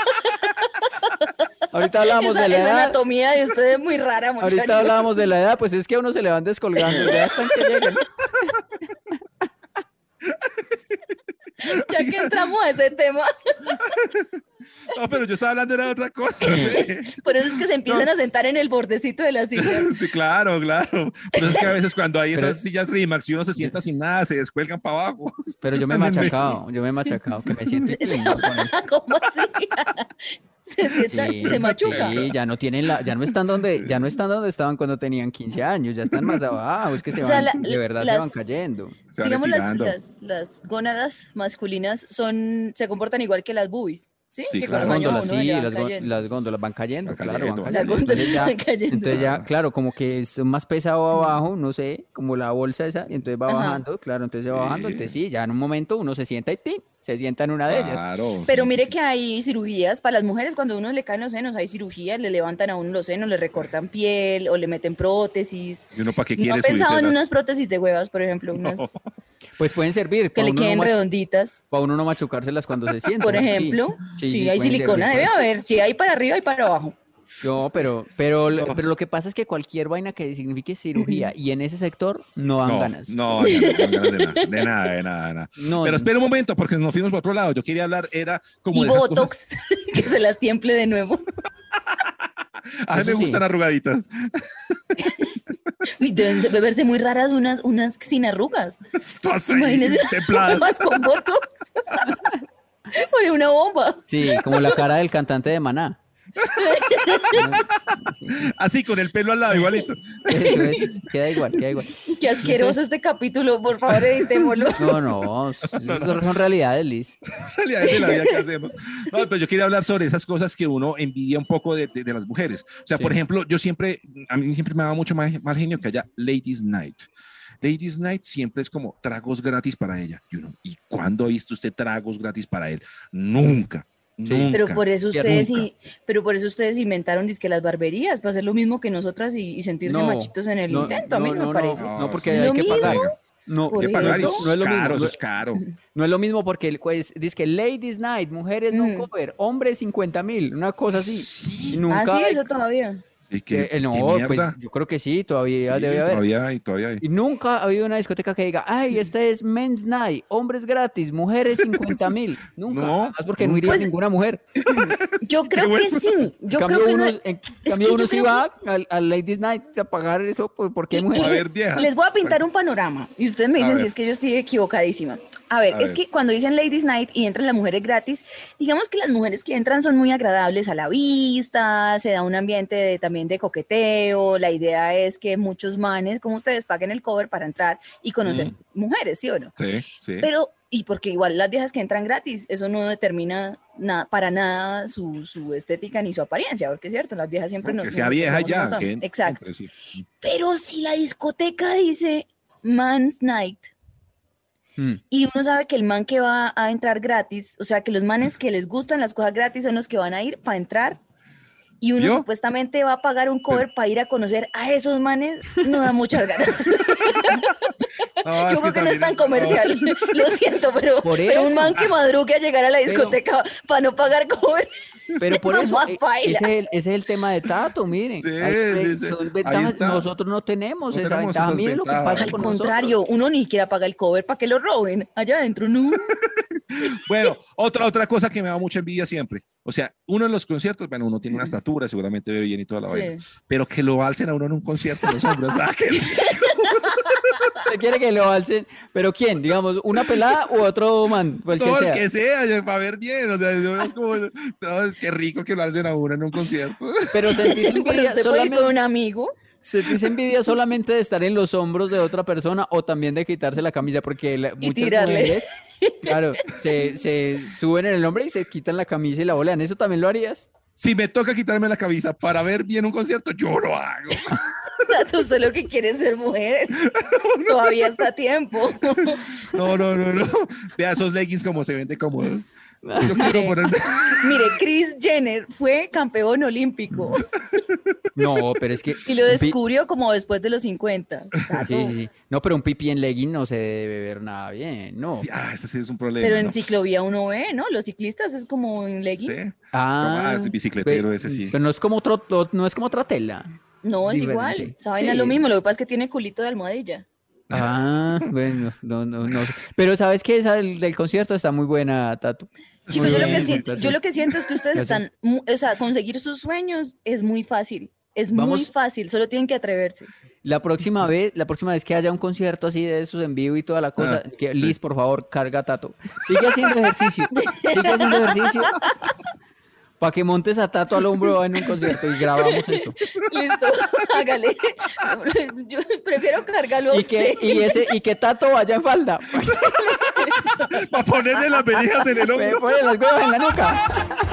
Ahorita hablábamos Esa, de la esa edad. anatomía de usted es muy rara, muchachos. Ahorita hablábamos de la edad, pues es que a uno se le van descolgando. Ya están que llegan. Ya que entramos a ese tema, No, pero yo estaba hablando era de otra cosa. por eso es que se empiezan a sentar en el bordecito de la silla. Sí, claro, claro. Por eso es que a veces cuando hay Pero- esas sillas Trimax y uno se sienta sin nada, se descuelgan para abajo. Pero yo me he machacado, yo me he machacado, que me siento inclinado con él. ¿Cómo así? Se, sienta- Sí, se machuca. sí, ya no tienen la, ya no están donde, ya no están donde estaban cuando tenían quince años, ya están más abajo, es que se O sea, van, la- de verdad se las- van cayendo. Se van Digamos, las, estirando. las, las gónadas masculinas son, se comportan igual que las boobies, ¿sí? Sí, que claro. Las con el año góndolas, uno sí, ya van las, gó- cayendo. las góndolas van cayendo, Van claro, cayendo, van van cayendo. cayendo. Entonces ya, Van cayendo. entonces ya, claro, como que es más pesado abajo, no sé, como la bolsa esa, y entonces va Ajá. bajando, claro, entonces va Sí. bajando, entonces sí, ya en un momento uno se sienta y ¡tin! Se sienta en una de ellas. Claro. Pero sí, mire sí, que hay cirugías para las mujeres, cuando a uno le caen los senos, hay cirugías, le levantan a uno los senos, le recortan piel o le meten prótesis. sí. ¿Y uno para qué ¿No quiere han pensado en subírselas? unas prótesis de huevas, por ejemplo? Unas Pues pueden servir que para le uno, no queden mach- redonditas. pa' uno no machucárselas cuando se sienta. Por sí. ejemplo, Sí, sí, sí, hay pueden silicona, servir. debe haber, si hay para arriba y para abajo. No, pero, pero, pero lo que pasa es que cualquier vaina que signifique cirugía y en ese sector no dan No, ganas. no, ya no, no dan ganas de nada, de nada, de nada, de nada. No, Pero no. espera un momento, porque nos fuimos por otro lado. Yo quería hablar, era como Y de esas Botox, cosas. que se las tiemple de nuevo. A mí Eso me sí. gustan arrugaditas. Uy, deben ser- verse muy raras unas, unas sin arrugas. Todas ahí, Imagínense, templadas. más con Botox. Pone una bomba. Sí, como la cara del cantante de Maná. Así, con el pelo al lado, igualito. Eso es, queda igual, queda igual. Qué asqueroso este capítulo, por favor, editémoslo. No, no, eso son realidades, Liz. Realidad de la vida que hacemos. No, pero yo quería hablar sobre esas cosas que uno envidia un poco de, de, de las mujeres. O sea, Sí. por ejemplo, yo siempre, a mí siempre me daba mucho mal, mal genio que haya Ladies Night. Ladies Night siempre es como tragos gratis para ella. Y uno, ¿y cuándo ha visto usted tragos gratis para él? Nunca. Nunca. Pero por eso ustedes nunca. y, pero por eso ustedes inventaron dizque las barberías, para hacer lo mismo que nosotras y, y sentirse No, machitos en el no, intento. A mí no, no, me parece. No, porque sí. hay ¿Lo que mismo? pagar. No, Por Hay que pagar y eso. eso no es lo mismo. caro, eso No, es caro. no es lo mismo porque el pues, dice que Ladies Night, mujeres no Mm. cover, hombres cincuenta mil, una cosa así. Sí. Y Ah, nunca sí, hay- eso todavía. ¿Y qué, eh, no, qué pues mierda? yo creo que sí, todavía Sí, debe haber. todavía hay, todavía hay. Y nunca ha habido una discoteca que diga, ay, este es Men's Night, hombres gratis, mujeres cincuenta mil. Nunca. No, Además porque no iría Pues- ninguna mujer. Yo creo que hueso. sí. Yo En cambio, creo que uno, no- en es cambio que uno yo sí creo va al, al Ladies Night a pagar eso pues, porque hay Y- mujeres. A ver, viejas. Les voy a pintar un panorama y ustedes me A dicen ver. si es que yo estoy equivocadísima. A ver, A es ver. que cuando dicen Ladies Night y entran las mujeres gratis, digamos que las mujeres que entran son muy agradables a la vista, se da un ambiente de- también de coqueteo, la idea es que muchos manes, como ustedes, paguen el cover para entrar y conocer mujeres, ¿sí o no? Sí, sí. Pero, y porque igual las viejas que entran gratis, eso no determina nada, para nada su, su estética ni su apariencia, porque es cierto, las viejas siempre nos... que sea nos vieja esforzamos un ya. montón. Que Exacto. entre, sí. Pero si la discoteca dice Man's Night Mm. y uno sabe que el man que va a entrar gratis, o sea, que los manes que les gustan las cosas gratis son los que van a ir para entrar y uno ¿Yo? supuestamente va a pagar un cover para ir a conocer a esos manes, no da muchas ganas. No, Yo es creo que no es también tan comercial, lo siento, pero, Por pero un eso. man que madrugue a llegar a la discoteca para no pagar cover. Pero por Eso eso, más eh, paila. ese es, el, ese es el tema de Tato, miren. Sí, Hay- sí, sí. son Ahí ventajas, está. nosotros no tenemos No esa tenemos ventaja. esas Miren lo que ventajas. pasa Al con contrario, nosotros. uno ni siquiera paga el cover para que lo roben. Allá adentro, no. Bueno, otra, otra cosa que me da mucha envidia siempre. O sea, uno en los conciertos, bueno, uno tiene una estatura, seguramente ve bien y toda la Sí. vaina. Pero que lo alcen a uno en un concierto los hombres. ¿sabes qué? Se quiere que lo alcen, pero ¿quién? Digamos, ¿una pelada u otro man? O el que No, el sea. que sea, ya, para ver bien. O sea, yo es como, no, es que rico que lo alcen a uno en un concierto. Pero sentís Pero envidia, usted puede ir con un solamente, amigo. ¿sentís envidia solamente de estar en los hombros de otra persona o también de quitarse la camisa? Porque la- Y muchas tirarle. mujeres, claro, se, se suben en el hombro y se quitan la camisa y la volean. ¿Eso también lo harías? Si me toca quitarme la camisa para ver bien un concierto, yo lo hago. Tato, usted lo que quiere es ser mujer. Todavía está a tiempo. No, no, no, no. Vea esos leggings como se venden cómodos. Yo quiero ponerme. Mire, Kris Jenner fue campeón olímpico No, pero es que... y lo un pi- descubrió como después de los cincuenta. Tato. Sí, sí, sí. No, pero un pipí en legging no se debe ver nada bien, no. Sí, ah, ese sí es un problema. Pero en ¿no? ciclovía uno ve, ¿no? Los ciclistas es como en legging. Sí. Ah, ese bicicletero pe- ese sí. Pero no es como otro, o- no es como otra tela. No, es Diferente. igual. Esa vaina es Sí. lo mismo. Lo que pasa es que tiene culito de almohadilla. Ah, bueno, no, no, no. sé. Pero sabes que esa del, del concierto está muy buena, Tato. Chicos, Muy yo, lo que bien, si- claro. yo lo que siento es que ustedes Ya sé. están, mu- o sea, conseguir sus sueños es muy fácil. Es muy Vamos- fácil, solo tienen que atreverse. La próxima vez, la próxima vez que haya un concierto así de esos en vivo y toda la cosa, Ah, que, sí. Liz, por favor, carga a Tato. Sigue haciendo ejercicio. Sigue haciendo ejercicio. Para que montes a Tato al hombro en un concierto y grabamos eso. Listo, hágale. Yo prefiero cargarlo a Y usted. que, y ese, y que Tato vaya en falda. Para ponerle las verijas en el Me hombro. pone las huevas en la nuca.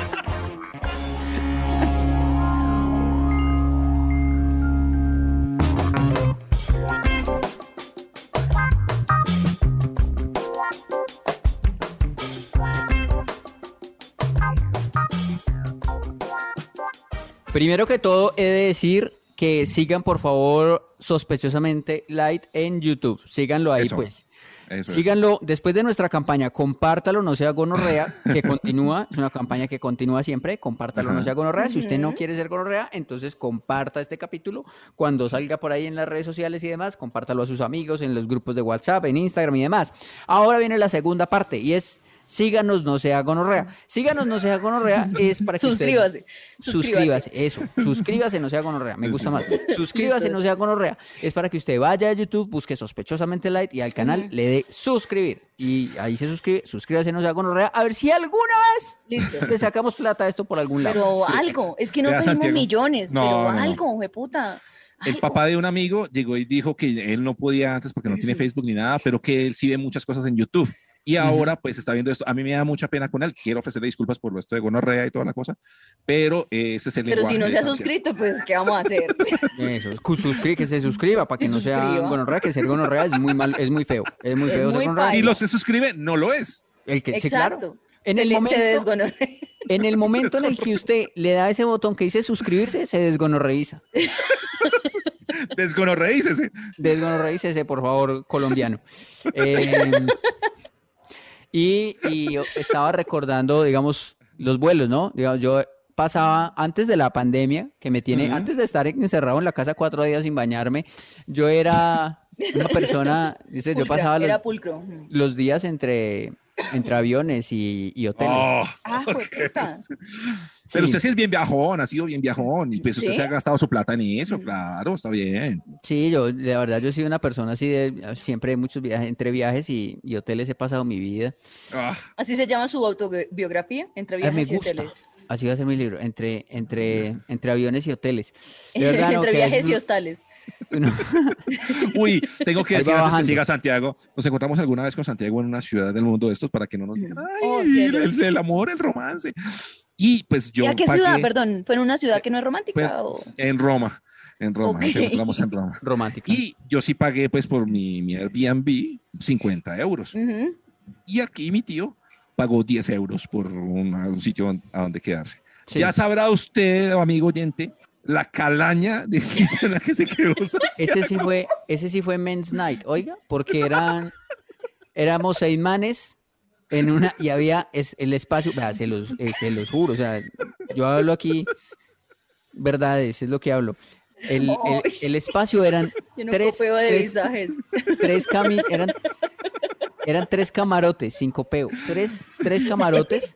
Primero que todo, he de decir que sigan, por favor, sospechosamente Light en YouTube. Síganlo ahí, Eso. pues. Eso es. Síganlo después de nuestra campaña, compártalo, no sea gonorrea, que continúa, es una campaña que continúa siempre, compártalo, Ajá. no sea gonorrea. Si usted no Ujú. quiere ser gonorrea, entonces comparta este capítulo. Cuando salga por ahí en las redes sociales y demás, compártalo a sus amigos, en los grupos de WhatsApp, en Instagram y demás. Ahora viene la segunda parte y es síganos, no sea gonorrea. Síganos, no sea gonorrea es para que usted... Suscríbase. Suscríbase, eso. Suscríbase, no sea gonorrea. Me gusta más. Suscríbase, no sea gonorrea. Es para que usted vaya a YouTube, busque Sospechosamente Light y al canal le dé suscribir. Y ahí se suscribe. Suscríbase, no sea gonorrea. A ver si alguna vez Listo. le sacamos plata a esto por algún lado. Pero algo, es que no Vea, pedimos Santiago. millones, No, pero no, no. algo, jueputa. El papá de un amigo llegó y dijo que él no podía antes porque no tiene Facebook ni nada, pero que él sí ve muchas cosas en YouTube. Y ahora pues está viendo esto. A mí me da mucha pena con él. Quiero ofrecerle disculpas por esto de gonorrea y toda la cosa, pero eh, ese es el Pero si lenguaje no de se ha Santiago. suscrito, pues, ¿qué vamos a hacer? Eso. Cu- suscri- que se suscriba para que Se no sea suscriba. gonorrea, que ser gonorrea es muy mal, es muy feo. Es muy Es feo ser muy gonorrea. Si paila. lo se suscribe, no lo es. El que, sí, claro. Exacto. En se el le- momento, se desgonorrea. en el momento en el que usted le da ese botón que dice suscribirse, se desgonorreiza. Desgonorreícese. Desgonorreícese, por favor, colombiano. Eh, y, y yo estaba recordando, digamos, los vuelos, ¿no? Digamos, yo pasaba antes de la pandemia, que me tiene, antes de estar encerrado en la casa cuatro días sin bañarme, yo era una persona, dice, yo Pulcra, pasaba era los, pulcro. los días entre, entre aviones y, y hoteles. Oh, Ah, jueputa. pero Sí. usted sí es bien viajón, ha sido bien viajón. Y pues usted ¿Sí? se ha gastado su plata en eso, claro, está bien. Sí, yo, la verdad, yo soy una persona así de, siempre muchos viajes, entre viajes y, y hoteles he pasado mi vida. Ah, Así se llama su autobiografía, entre Ay, me viajes y gusta. hoteles. Así va a ser mi libro, entre, entre, entre aviones y hoteles. De verdad, no, entre que viajes es- y hostales. no. Uy, tengo que Ahí decir va antes que bajando. siga Santiago. Nos encontramos alguna vez con Santiago en una ciudad del mundo de estos para que no nos digan, ay, Oh, cielos. el, el amor, el romance. Y pues yo ¿Y a qué pagué- ciudad? Perdón, ¿fue en una ciudad que no es romántica? o- Pues, en Roma, en Roma, Ok. nos encontramos en Roma. Romántica. Y yo sí pagué pues por mi, mi Airbnb cincuenta euros. Ujú. Y aquí mi tío pagó diez euros por una- un sitio a donde quedarse. Sí. Ya sabrá usted, amigo oyente, la calaña de sitio en la que se quedó. Ese sí fue, ese sí fue Men's Night, oiga, porque eran, éramos seis manes en una, y había es, el espacio, vea, se los, eh, se los juro, o sea, yo hablo aquí verdades, es lo que hablo. El, el, Ay. el espacio eran Yo no tres, copeo de tres, visajes. tres cami- eran, eran tres camarotes, sin copeo, tres, tres camarotes,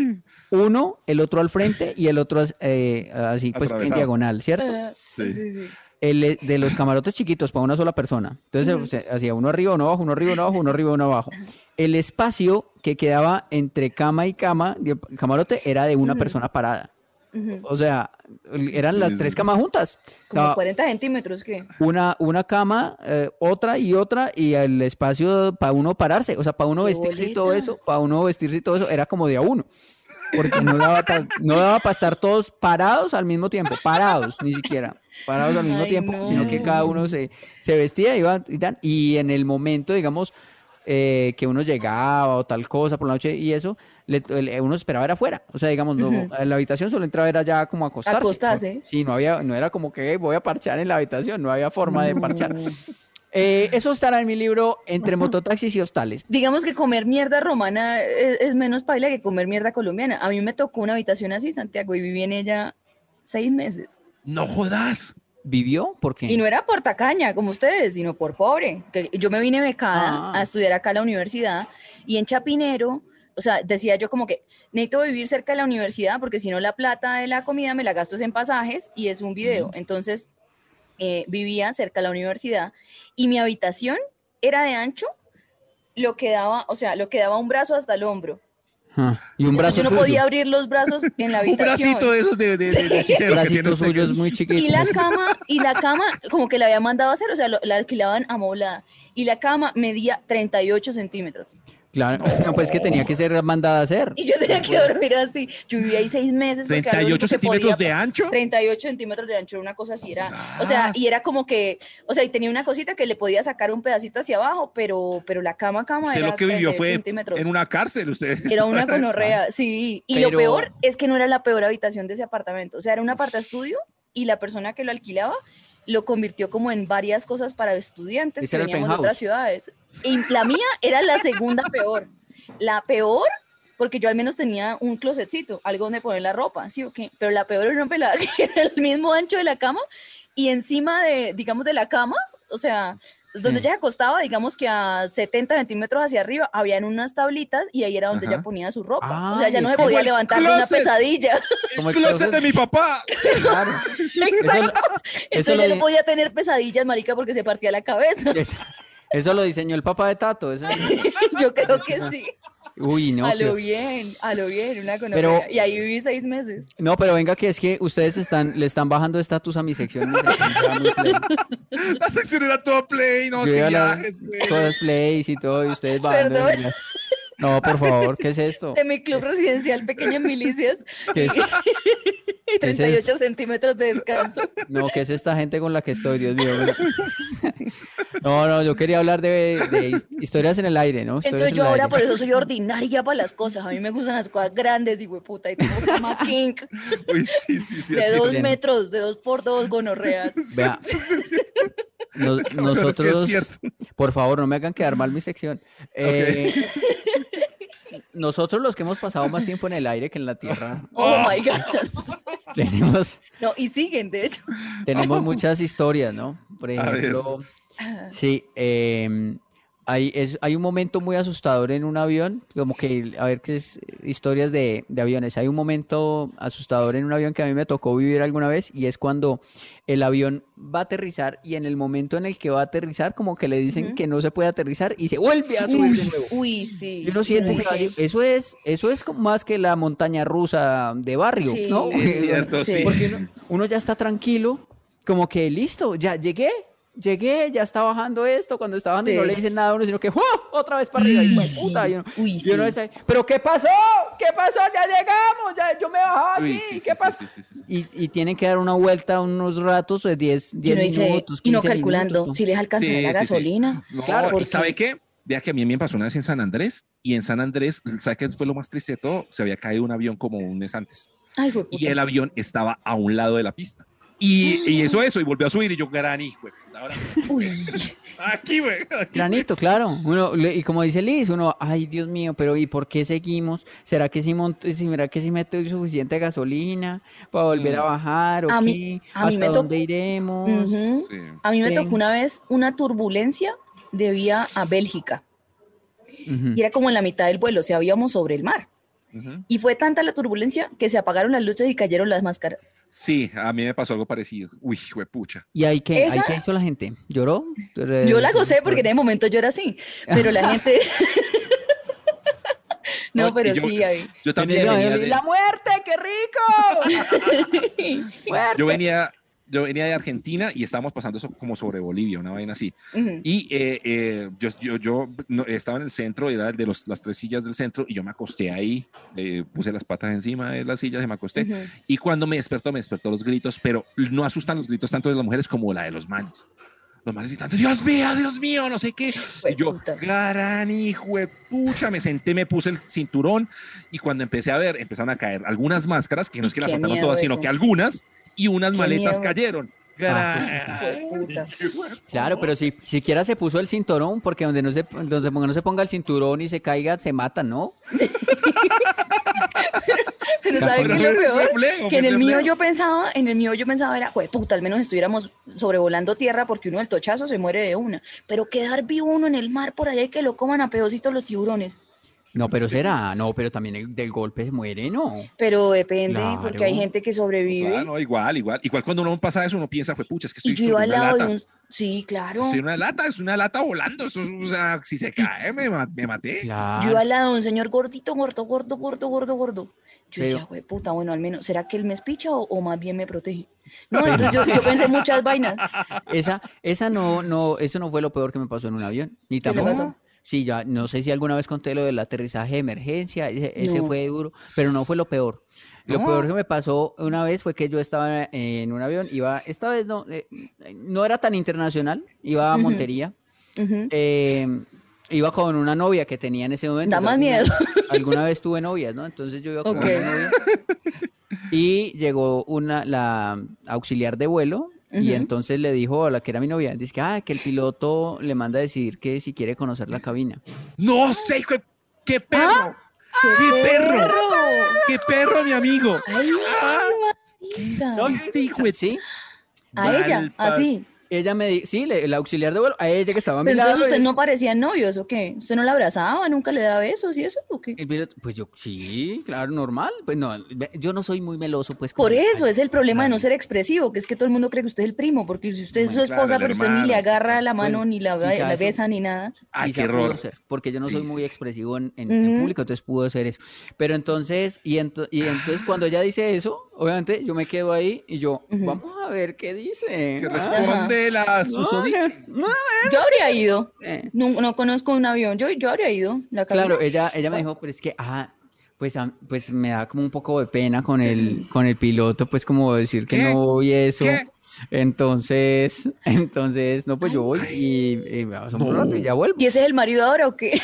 uno, el otro al frente y el otro eh, así pues en Atravesado. diagonal, ¿cierto? Ah, sí, sí. El eh, de los camarotes chiquitos para una sola persona. Entonces Ujú. se hacía uno arriba, uno abajo, uno arriba, uno abajo, uno arriba, uno abajo. El espacio que quedaba entre cama y cama, de camarote, era de una Ujú. persona parada. Ujú. O sea, eran las tres camas juntas. Como Estaba cuarenta centímetros, ¿qué? una, una cama, eh, otra y otra, y el espacio para uno pararse, o sea, para uno ¡Qué vestirse y todo boleta! eso, para uno vestirse y todo eso, era como de a uno. Porque no daba, pa- no daba para estar todos parados al mismo tiempo, parados, ni siquiera, parados al mismo Ay, tiempo, no. sino que cada uno se, se vestía iba, y tal, y en el momento, digamos, eh, que uno llegaba o tal cosa por la noche y eso, le- el- uno esperaba era afuera, o sea, digamos, no, Ujú. en la habitación solo entraba era ya como a acostarse. Acostarse. Y no había, no era como que "Hey, voy a parchar en la habitación", no había forma de parchar. Eh, eso estará en mi libro Entre mototaxis y hostales. Digamos que comer mierda romana es, es menos paila que comer mierda colombiana. A mí me tocó una habitación así, Santiago, y viví en ella seis meses. No jodas. ¿Vivió? ¿Por qué? Y no era por tacaña, como ustedes, sino por pobre. Que yo me vine becada Ah. a estudiar acá a la universidad y en Chapinero, o sea, decía yo como que necesito vivir cerca de la universidad porque si no la plata de la comida me la gasto es en pasajes y es un video. Entonces eh, vivía cerca de la universidad y mi habitación era de ancho, lo que daba, o sea, lo que daba un brazo hasta el hombro. Ah, y un brazo Yo no suyo. podía abrir los brazos en la Un habitación. bracito de esos de, de, de, de hechicero que tiene Bracitos usted que- suyos muy chiquitos. Y la cama, y la cama, como que la había mandado a hacer, o sea, lo- la alquilaban amoblada. Y la cama medía treinta y ocho centímetros. Claro, no, pues que tenía que ser mandada a hacer. Y yo tenía que dormir así. Yo viví ahí seis meses. porque era lo ¿treinta y ocho único que centímetros podía- de ancho? treinta y ocho centímetros de ancho, era una cosa así. Era, o sea, y era como que, o sea, y tenía una cosita que le podía sacar un pedacito hacia abajo, pero, pero la cama, cama Usted era lo que vivió treinta y ocho fue centímetros. en una cárcel, usted. Era una gonorrea, sí. Y Pero- lo peor es que no era la peor habitación de ese apartamento. O sea, era un apartaestudio y la persona que lo alquilaba lo convirtió como en varias cosas para estudiantes Ese que era el veníamos de penthouse. otras ciudades. Y la mía era la segunda peor. La peor, porque yo al menos tenía un closetcito, algo donde poner la ropa, ¿sí o qué? Pero la peor era una pelada que era el mismo ancho de la cama y encima de, digamos, de la cama, o sea, donde Sí. ella se acostaba, digamos que a setenta centímetros hacia arriba, habían unas tablitas y ahí era donde Ajá. ella ponía su ropa. Ah, o sea, ya no se como podía el levantar de una closet. pesadilla. Como ¡El el closet closet. de mi papá! Claro. Eso, lo- Entonces eso, lo ya no di- podía tener pesadillas, marica, porque se partía la cabeza. eso- eso lo diseñó el papá de Tato. Eso- Yo creo que sí. Uy, no. a lo qué- bien, a lo bien, una Pero- gonorrea. Y ahí viví seis meses. No, pero venga que es que ustedes están, le están bajando estatus a mi sección. Mi sección ya muy play. La sección era todo play, no, es Yo que iba a hablar viajes, güey. cosas plays y todo, y ustedes bajando. Perdón. No, por favor, ¿qué es esto? De mi club residencial Pequeñas Milicias ¿Qué es, y treinta y ocho centímetros de descanso. no, ¿qué es esta gente con la que estoy? Dios mío. No, no, yo quería hablar de, de his- historias en el aire, ¿no? Historias Entonces en yo el ahora aire. por eso soy ordinaria para las cosas. A mí me gustan las cosas grandes y hueputa. Y tengo cama king Uy, sí, sí, sí. de así. dos Bien. metros, de dos por dos gonorreas. Vea, nos- Pero es que nosotros, es cierto. por favor, no me hagan quedar mal mi sección. Eh, nosotros los que hemos pasado más tiempo en el aire que en la tierra, Oh my God. tenemos, No, y siguen, de hecho. tenemos muchas historias, ¿no? Por A ver. ejemplo, sí, eh, hay, es, hay un momento muy asustador en un avión, como que, a ver qué es historias de, de aviones. Hay un momento asustador en un avión que a mí me tocó vivir alguna vez y es cuando el avión va a aterrizar y en el momento en el que va a aterrizar, como que le dicen que no se puede aterrizar y se vuelve a subir de nuevo. Uy, sí. Y uno siente Uy, que va a- sí. eso es, eso es como más que la montaña rusa de barrio, Sí, ¿no? Es cierto, sí. Porque uno, uno ya está tranquilo, como que listo, ya llegué, llegué, ya está bajando esto, cuando está bajando y no Sí. le dicen nada a uno, sino que ¡oh! Otra vez para arriba, y pues, Sí. puta, y uno, Uy, y uno sí. dice, pero ¿qué pasó? ¿Qué pasó? Ya llegamos, ya yo me bajaba aquí, Uy, sí, sí, ¿qué sí, pasó? sí, sí, sí. Y, y tienen que dar una vuelta unos ratos, pues diez, Y diez uno dice, minutos, y no quince calculando minutos, ¿no? si les alcanza Sí, la sí, sí. gasolina. No, Claro, ¿y porque- sabe qué? Vea que a mí me pasó una vez en San Andrés, y en San Andrés, ¿sabe qué fue lo más triste de todo? Se había caído un avión como un mes antes, Ay, hueputa. y el avión estaba a un lado de la pista. Y, y eso, eso, y volvió a subir, y yo, gran hijo, de puta, ahora sí, Uy, aquí, güey. aquí. Granito, claro. Uno, le- y como dice Liz, uno, ay Dios mío, pero ¿y por qué seguimos? ¿Será que si monto, será que si meto suficiente gasolina para volver a bajar o A qué? mí- a mí ¿Hasta me tocó- dónde iremos? ujú. Sí. A mí me Sí. tocó una vez una turbulencia de vía a Bélgica. Ujú. Y era como en la mitad del vuelo, o sea, íbamos sobre el mar. Ujú. Y fue tanta la turbulencia que se apagaron las luces y cayeron las máscaras. Sí, a mí me pasó algo parecido. Uy, pucha. ¿Y ahí qué, ahí Esa- qué hizo la gente? ¿Lloró? Yo la gocé porque en ese momento yo era así, pero la gente... No, No, pero y yo- sí, ahí. Yo también Venía- venía de- ¡La muerte, qué rico! ¡Muerte! yo venía, yo venía de Argentina y estábamos pasando eso como sobre Bolivia, una vaina así. Ujú. Y eh, eh, yo, yo, yo no- estaba en el centro, era el de los, las tres sillas del centro, y yo me acosté ahí, eh, puse las patas encima de las sillas y me acosté. Ujú. Y cuando me despertó, me despertó los gritos, pero no asustan los gritos tanto de las mujeres como la de los manes. Los manes gritando, Dios mío, Dios mío, no sé qué. Y yo, Jueputa. gran hijo de pucha, me senté, me puse el cinturón, y cuando empecé a ver, empezaron a caer algunas máscaras, que no es que las Qué soltaron miedo todas, eso. sino que algunas, y unas Qué maletas miedo. cayeron. Gran- Jueputa. Claro, pero si siquiera se puso el cinturón, porque donde no se, donde no se ponga el cinturón y se caiga, se matan, ¿no? Pero ¿sabe qué es lo Fue peor? reflejo, Que en fue el mío reflejo. yo pensaba, en el mío yo pensaba era, puta, al menos estuviéramos sobrevolando tierra porque uno del tochazo se muere de una. Pero quedar vivo uno en el mar por allá y que lo coman a pedocitos los tiburones. No, pero será, no, pero también el, del golpe se muere, ¿no? Pero depende, Claro. porque hay gente que sobrevive. Ah, no, igual, igual. Igual cuando uno pasa eso, uno piensa, fue pucha, es que estoy Y yo iba sobre al una lado lata. de un... Sí, claro. Estoy en una lata, es una lata volando. Eso, es- o sea, si se cae, me, ma- me maté. Claro. Yo iba al lado de un señor gordito, gordo, gordo, gordo, gordo, gordo. Yo Pero- decía, güey, puta, bueno, al menos, ¿será que él me espicha o, o más bien me protege? No, entonces yo, yo pensé muchas vainas. Esa, esa no, no, eso no fue lo peor que me pasó en un avión, ni ¿Qué le tampoco. pasó? Sí, ya, no sé si alguna vez conté lo del aterrizaje de emergencia, ese, ese No. fue duro, pero no fue lo peor. Lo No. peor que me pasó una vez fue que yo estaba en un avión, iba, esta vez no, eh, no era tan internacional, iba a Montería, Ujú. eh, iba con una novia que tenía en ese momento. Da Yo más alguna- miedo. Alguna vez tuve novias, ¿no? Entonces yo iba con Ok. una novia y llegó una, la auxiliar de vuelo Y Ujú. entonces le dijo a la que era mi novia, dice que, ah, que el piloto le manda a decir que si quiere conocer la cabina. No sé, hijo de- qué perro. ¡Qué perro! ¡Qué perro, mi amigo! Ay, Ah, mamita. este hijo de- ¿Sí? A ella, Salpa. así. Ella me dijo, sí, le- el auxiliar de vuelo, a ella que estaba a mi Pero entonces lado. usted y- no parecían novios, ¿o qué? ¿Usted no la abrazaba, nunca le daba besos y eso, o qué? el piloto, pues yo, sí, claro, normal. Pues no, ve- yo no soy muy meloso, pues. como- Por eso Ay, es el problema de no ay. ser expresivo, que es que todo el mundo cree que usted es el primo, porque si usted es su Claro, esposa, el pero usted ni le hermano, sí. agarra la mano, Bueno, ni la, quizá la eso- besa, ni nada. Ay, Quizá qué pudo error. ser, porque yo no Sí, soy sí, muy sí. expresivo en, en- en Ujú. público, entonces pudo ser eso. Pero entonces, y, ento- y entonces cuando ella dice eso, obviamente yo me quedo ahí y yo, Ujú. vamos a ver qué dice. Que Ah, responde la no, susodicha. no, Yo habría ido. eh. No, no conozco un avión. Yo, yo habría ido. La cabina. Claro, ella, ella me dijo, pero es que, ah, pues, ah, pues me da como un poco de pena con el, con el piloto, pues como decir que ¿Qué? no voy eso. ¿Qué? Entonces, entonces, no, pues yo voy y, y me asomo un rato y ya vuelvo. ¿Y ese es el marido ahora o qué?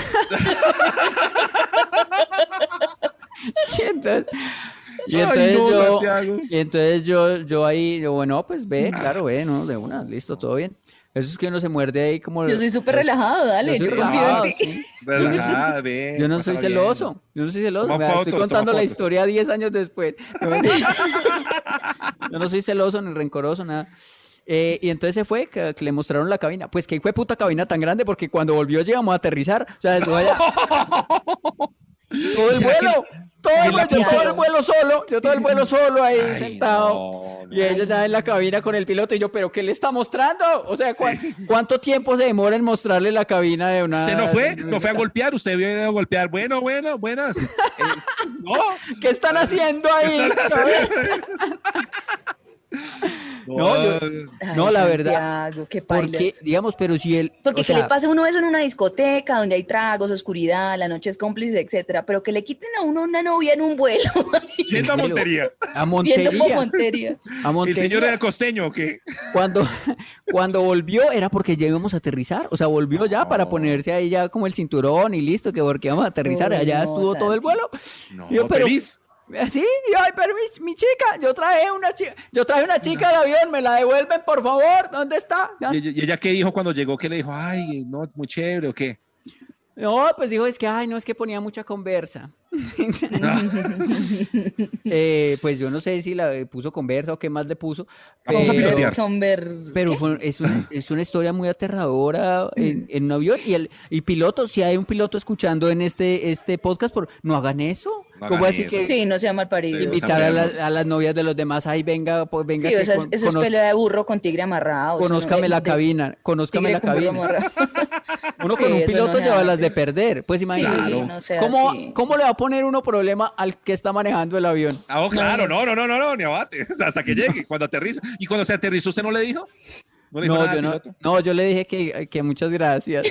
Y entonces, y Ay, entonces no, yo, Santiago. y entonces yo, yo ahí, yo, bueno, pues ve, claro, ve, ¿no? De una, listo, todo bien. Eso es que uno se muerde ahí como... Yo soy súper relajado, dale. Yo Yo soy confío en relajado, ti. sí. Relajada, ve, Yo no soy pásala bien. celoso, yo no soy celoso. Toma Vea, estoy fotos, contando toma la fotos. historia diez años después. Yo yo no soy celoso ni rencoroso, nada. Eh, y entonces se fue, que, que le mostraron la cabina. Pues que fue puta cabina tan grande porque cuando volvió llegamos a aterrizar. O sea, eso allá. Todo el ¿Será que- vuelo, todo el que la vuelo, yo puso? todo el vuelo solo, yo todo el vuelo solo ahí Ay, sentado. no, no. Y ella ya en la cabina con el piloto y yo, ¿pero qué le está mostrando? O sea, ¿cu- ¿cuánto tiempo se demora en mostrarle la cabina de una... ¿Usted no fue? ¿No fue a golpear? ¿Usted vio a golpear? Bueno, bueno, buenas. Es- No. ¿Qué están haciendo ahí? No, yo- Ay, No, la verdad, Santiago, qué pailas. Porque, digamos, pero si él... Porque o que sea, le pase a uno eso en una discoteca donde hay tragos, oscuridad, la noche es cómplice, etcétera, pero que le quiten a uno una novia en un vuelo, Yendo a Montería. A viendo por Montería. Montería. A ¿El Montería. señor era costeño o qué? Cuando, cuando volvió era porque ya íbamos a aterrizar. O sea, volvió ya para ponerse ahí ya como el cinturón y listo, que porque íbamos a aterrizar. Uy, Allá no, estuvo todo el Santi. vuelo. No, Y yo, pero- feliz. Sí, y, ay, pero mi, mi chica, yo traje una chica, yo traje una chica de avión, me la devuelven, por favor. ¿Dónde está? Ya. ¿Y ella, y ella qué dijo cuando llegó? ¿Qué le dijo? Ay, no, muy chévere o qué. No, pues dijo, es que, ay, no, es que ponía mucha conversa. Eh, pues yo no sé si la puso conversa o qué más le puso, Vamos a pero, pilotear. Conver- pero fue- es, un- es una historia muy aterradora en, en un avión y el y piloto, si hay un piloto escuchando en este, este podcast, por, no hagan eso. No ¿Cómo hagan así eso. que Sí, no sea mal parido. Sí, invitar a las, enfermos. a las novias de los demás? Ay, venga, pues venga, Sí, que eso es, con- eso es conoz- pelea de burro con tigre amarrado. eso no- conózcame eh, la de- cabina, conózcame tigre la con burro cabina. amarrado. Uno con Sí, un eso piloto no se lleva las hace. de perder. Pues imagínese, Sí, no sea ¿cómo, así. ¿cómo le va a poner uno problema al que está manejando el avión? Ah, oh, claro, no, no, no, no, no, ni abate. O sea, hasta que llegue, cuando aterriza. ¿Y cuando se aterrizó, usted no le dijo? ¿No le dijo No, nada yo al no, piloto? no, yo le dije que, que muchas gracias.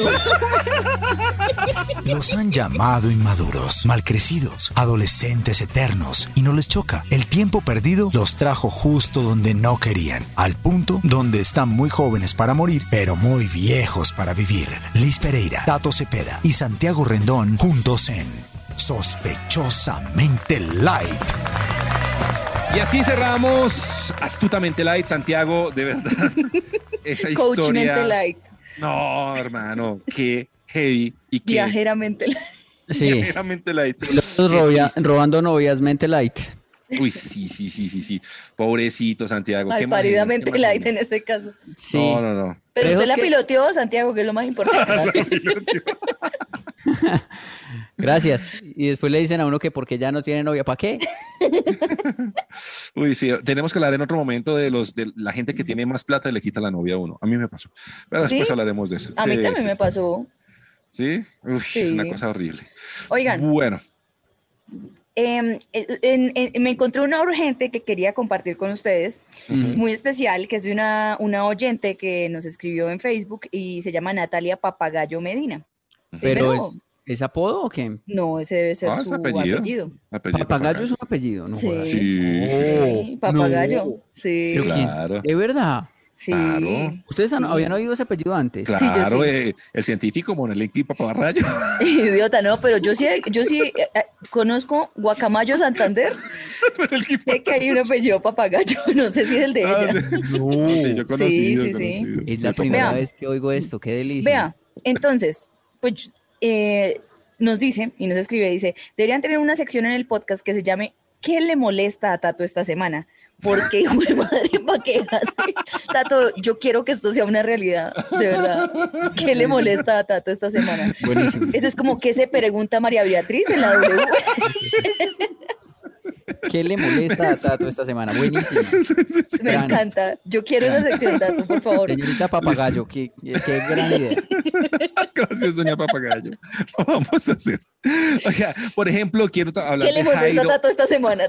Los han llamado inmaduros, malcrecidos, adolescentes eternos, y no les choca. El tiempo perdido los trajo justo donde no querían, al punto donde están muy jóvenes para morir, pero muy viejos para vivir. Liz Pereira, Tato Cepeda y Santiago Rendón juntos en Sospechosamente Light. Y así cerramos Astutamente Light, Santiago, de verdad. Esa Coachmente historia. light, No, hermano, qué heavy y qué viajeramente light. Sí. viajeramente light. Los Qué robia- triste. robando novias mente light. Uy, sí, sí, sí, sí, sí. Pobrecito Santiago. qué Malparidamente imagino, qué light imagino. en este caso. Sí. No, no, no. Pero Pero usted es la que- piloteó, Santiago, que es lo más importante. Gracias. Y después le dicen a uno que porque ya no tiene novia, ¿para qué? Uy, sí, tenemos que hablar en otro momento de los de la gente que tiene más plata y le quita la novia a uno. A mí me pasó. Pero después ¿Sí? hablaremos de eso. A mí Sí, también sí, me sí. pasó. ¿Sí? Uy, Sí. es una cosa horrible. Oigan, Bueno, em, en- en- me encontré una urgente que quería compartir con ustedes, muy especial, que es de una, una oyente que nos escribió en Facebook y se llama Natalia Papagayo Medina. Pero Primero, es, ¿es apodo o qué? no, ese debe ser Ah, es su apellido. apellido. apellido Papagayo es un apellido, ¿no? Sí. jodas. Sí. Sí, papagayo. No. Sí. Pero ¿quién? Claro. ¿De verdad? Sí. Claro. ¿Ustedes han- Sí. habían oído ese apellido antes? Sí, yo Claro, sí. eh, el científico Moneliki Paparrayo. Idiota, no, pero yo sí, yo sí eh, eh, conozco Guacamayo Santander. Moneliki Sé que hay un apellido papagayo, no sé si es el de Ah, ella. sí. No, sí, yo he conocido, sí, he sí. conocido. Es la Sí, primera Vea. vez que oigo esto, qué delicia. Vea, entonces, pues eh, nos dice y nos escribe, dice, deberían tener una sección en el podcast que se llame ¿Qué le molesta a Tato esta semana? Porque, hijo de madre, ¿para qué hace? Tato, yo quiero que esto sea una realidad, de verdad. ¿Qué le molesta a Tato esta semana? Buenísimo. Eso es como que se pregunta María Beatriz en la W. ¿Qué le molesta a Tato esta semana? Buenísimo. Me Gran. encanta. Yo quiero esa sección, Tato, por favor. Señorita Papagayo, qué, qué- qué gran idea. Gracias, doña Papagayo. Lo vamos a hacer. Oiga, por ejemplo, quiero ta- hablar ¿Qué le de molesta a Jairo, Tato esta semana?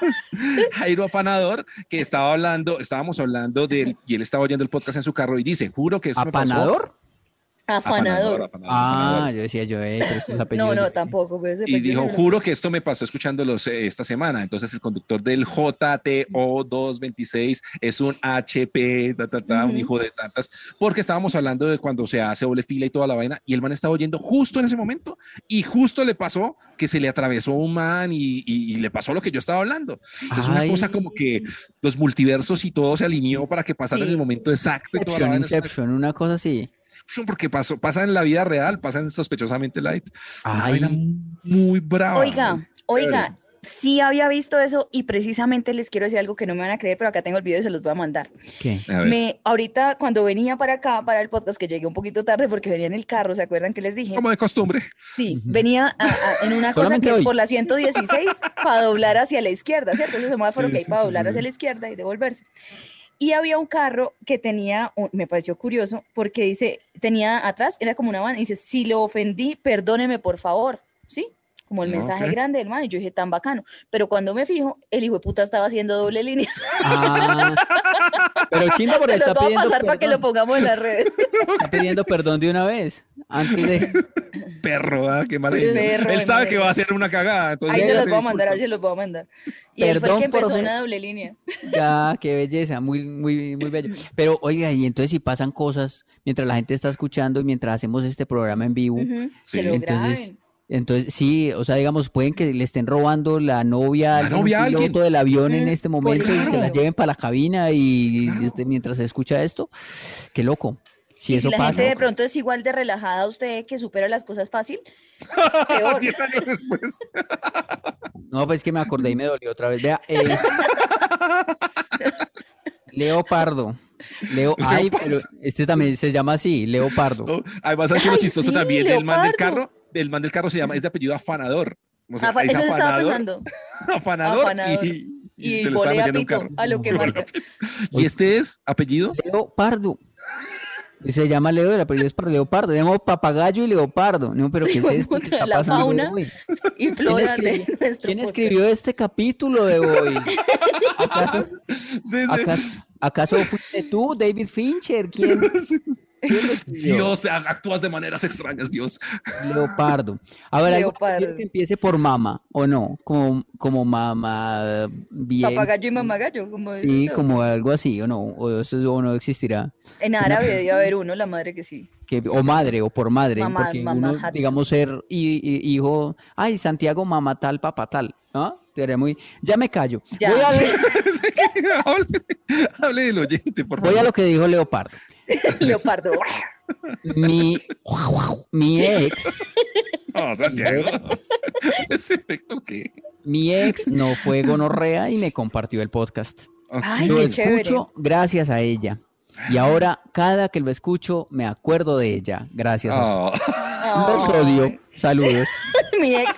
Jairo Apanador, que estaba hablando, estábamos hablando de él, y él estaba oyendo el podcast en su carro y dice, juro que eso me pasó. ¿Apanador? Afanador. afanador, Ah, afanador. yo decía yo, eh, pero estos apellidos. No, no, tampoco. Pues, ese Y apellido dijo, no. juro que esto me pasó escuchándolos eh, esta semana. Entonces el conductor del J T O doscientos veintiséis es un H P, ta, ta, ta, un Ujú. hijo de tantas, porque estábamos hablando de cuando se hace doble fila y toda la vaina, y el man estaba oyendo justo en ese momento, y justo le pasó que se le atravesó un man y, y- y le pasó lo que yo estaba hablando. Entonces es una Ay. cosa como que los multiversos y todo se alineó para que pasara Sí. en el momento exacto. Y toda la Inception, vaina. Inception, una cosa así. Porque pasó, pasa en la vida real, pasa en sospechosamente light. Una Ay. vaina muy brava. Oiga, oiga, sí había visto eso y precisamente les quiero decir algo que no me van a creer, pero acá tengo el video y se los voy a mandar. ¿Qué? A ver. Me, ahorita cuando venía para acá, para el podcast, que llegué un poquito tarde porque venía en el carro, ¿se acuerdan que les dije? Como de costumbre. Sí, venía a- a- en una cosa Solamente que es hoy. por la ciento dieciséis para doblar hacia la izquierda, ¿cierto? Ese semáforo Sí, que hay sí, para sí, doblar sí, hacia sí. la izquierda y devolverse. Y había un carro que tenía, un- me pareció curioso, porque dice, tenía atrás, era como una van, y dice, si lo ofendí, perdóneme por favor, ¿sí? Como el mensaje Ok. grande del man, y yo dije, tan bacano. Pero cuando me fijo, el hijo de puta estaba haciendo doble línea. Ah, pero chimba porque Se los está voy a pidiendo, pasar para que lo perdón, pongamos en las redes. está pidiendo perdón de una vez. Antes de. Perro, ¿ah? Qué mal. Perro, Él sabe madre. que va a hacer una cagada. Entonces Ahí se ya los se voy a mandar, ahí disculpa. se los voy a mandar. Y él fue el Perdón que por empezó ser- una doble línea. Ya, qué belleza, muy, muy, muy bello. Pero oiga, y entonces si pasan cosas mientras la gente está escuchando y mientras hacemos este programa en vivo, Ujú, Sí. que lo entonces, graben. entonces sí, o sea, digamos, pueden que le estén robando la novia a La alguien, un novia a piloto alguien. del avión en Mm, este por momento y se la ejemplo. lleven para la cabina y Claro. este, mientras se escucha esto, qué loco. Si Y eso si la pasa. gente de pronto es igual de relajada a usted que supera las cosas fácil, peor. Diez años después. No, pues que me acordé y me dolió otra vez. Vea, eh, Leopardo. Leo, ay, pero este también se llama así, Leopardo. ¿No? Además, hay que lo Ay, chistoso sí, también del man del Leopardo. carro. Del man del carro se llama, es de apellido Afanador. O sea, Afa- es eso yo estaba afanador, pensando. afanador, Afanador. y, Y se lo estaba volea metiendo en un pito carro. a lo que Volea marca. pito. ¿Y este es apellido? Leopardo. Y se llama Leo, el apellido es para Leopardo. Tenemos papagayo y leopardo. No, pero ¿qué es esto que está La pasando fauna hoy? y ¿Quién, flora escri- de nuestro quién podcast. escribió este capítulo de hoy? ¿Acaso, Sí, sí. acaso, acaso fuiste tú, David Fincher? ¿Quién, quién lo escribió? Dios, actúas de maneras extrañas, Dios. Leopardo. A ver, ¿algo Leopardo. quiero que empiece por mama o no? Como, como mama bien. Papagayo y mamagallo, como Sí, dices tú. como algo así, o no, o eso o no existirá. En árabe debe haber uno, la madre que sí. Que, o madre, o por madre, Mamá- porque mamá uno, Hats. digamos, ser hi- hi- hijo, ay, Santiago, mamá tal, papá tal, ¿no? Sería muy, ya me callo. Ya. Voy, a, hable, hable del oyente, por voy favor. a lo que dijo Leopardo. Leopardo. Mi, mi ex, No, Santiago. ¿Ese efecto qué? mi ex no fue gonorrea y me compartió el podcast. Ay, Lo qué chévere. escucho gracias a ella. Y ahora, cada que lo escucho, me acuerdo de ella. Gracias a usted. Ah. Los odio. Saludos. Mi ex.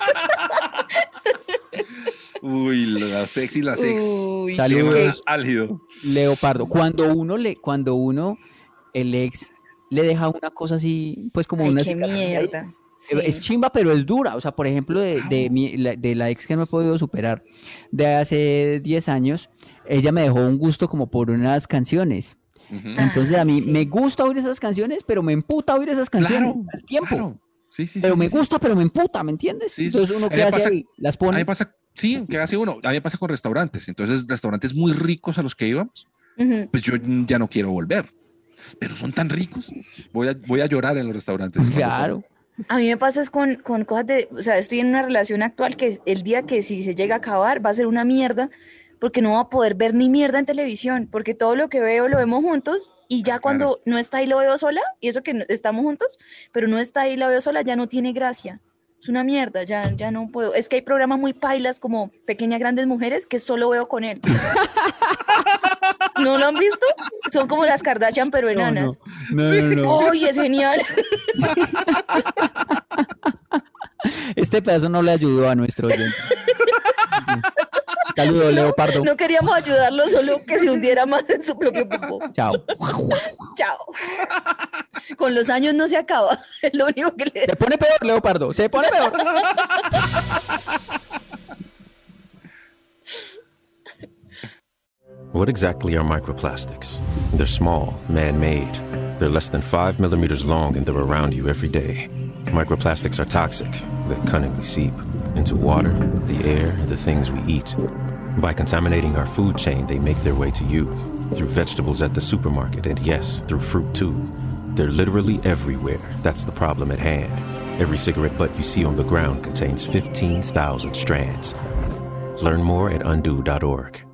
Uy, la sexy, la sex. Uy, Saludos. Tema álgido. Leopardo. Cuando uno le, cuando uno, el ex, le deja una cosa así, pues como Ay, una qué cicatriz ahí, mierda. Sí. Es chimba, pero es dura. O sea, por ejemplo, de, de, mi- la, de la ex que no he podido superar de hace diez años, ella me dejó un gusto como por unas canciones. Ujú. Entonces a mí sí. me gusta oír esas canciones, pero me emputa oír esas canciones Claro, al tiempo. claro. Sí, sí, Pero sí, me sí, gusta, pero me emputa, ¿me entiendes? Sí, sí. Entonces uno A mí que me hace pasa- ahí, las A mí pone. me pasa, sí, ¿qué hace uno? A mí me pasa con restaurantes. Entonces, restaurantes muy ricos a los que íbamos, Ujú. pues yo ya no quiero volver. Pero son tan ricos. Voy a, voy a llorar en los restaurantes. Claro. A mí me pasa es con, con cosas de, o sea, estoy en una relación actual que el día que si se llega a acabar va a ser una mierda porque no va a poder ver ni mierda en televisión, porque todo lo que veo lo vemos juntos y ya cuando no está ahí lo veo sola, y eso que no- estamos juntos, pero no está ahí lo veo sola, ya no tiene gracia. Es una mierda, ya, ya no puedo. Es que hay programas muy pailas como Pequeñas Grandes Mujeres que solo veo con él. ¿No lo han visto? Son como las Kardashian pero enanas. No, no, no. ¡Uy, es genial! Este pedazo no le ayudó a nuestro oyente. Saludos, Leopardo. No queríamos ayudarlo, solo que se hundiera más en su propio popó. Chao. Chao. Con los años no se acaba. Es lo único que le Se pone peor, Leopardo. Se pone peor. What exactly are microplastics? They're small, man-made. They're less than five millimeters long and they're around you every day. Microplastics are toxic. They cunningly seep into water, the air, and the things we eat. By contaminating our food chain, they make their way to you. Through vegetables at the supermarket, and yes, through fruit too. They're literally everywhere. That's the problem at hand. Every cigarette butt you see on the ground contains fifteen thousand strands. Learn more at undo dot org.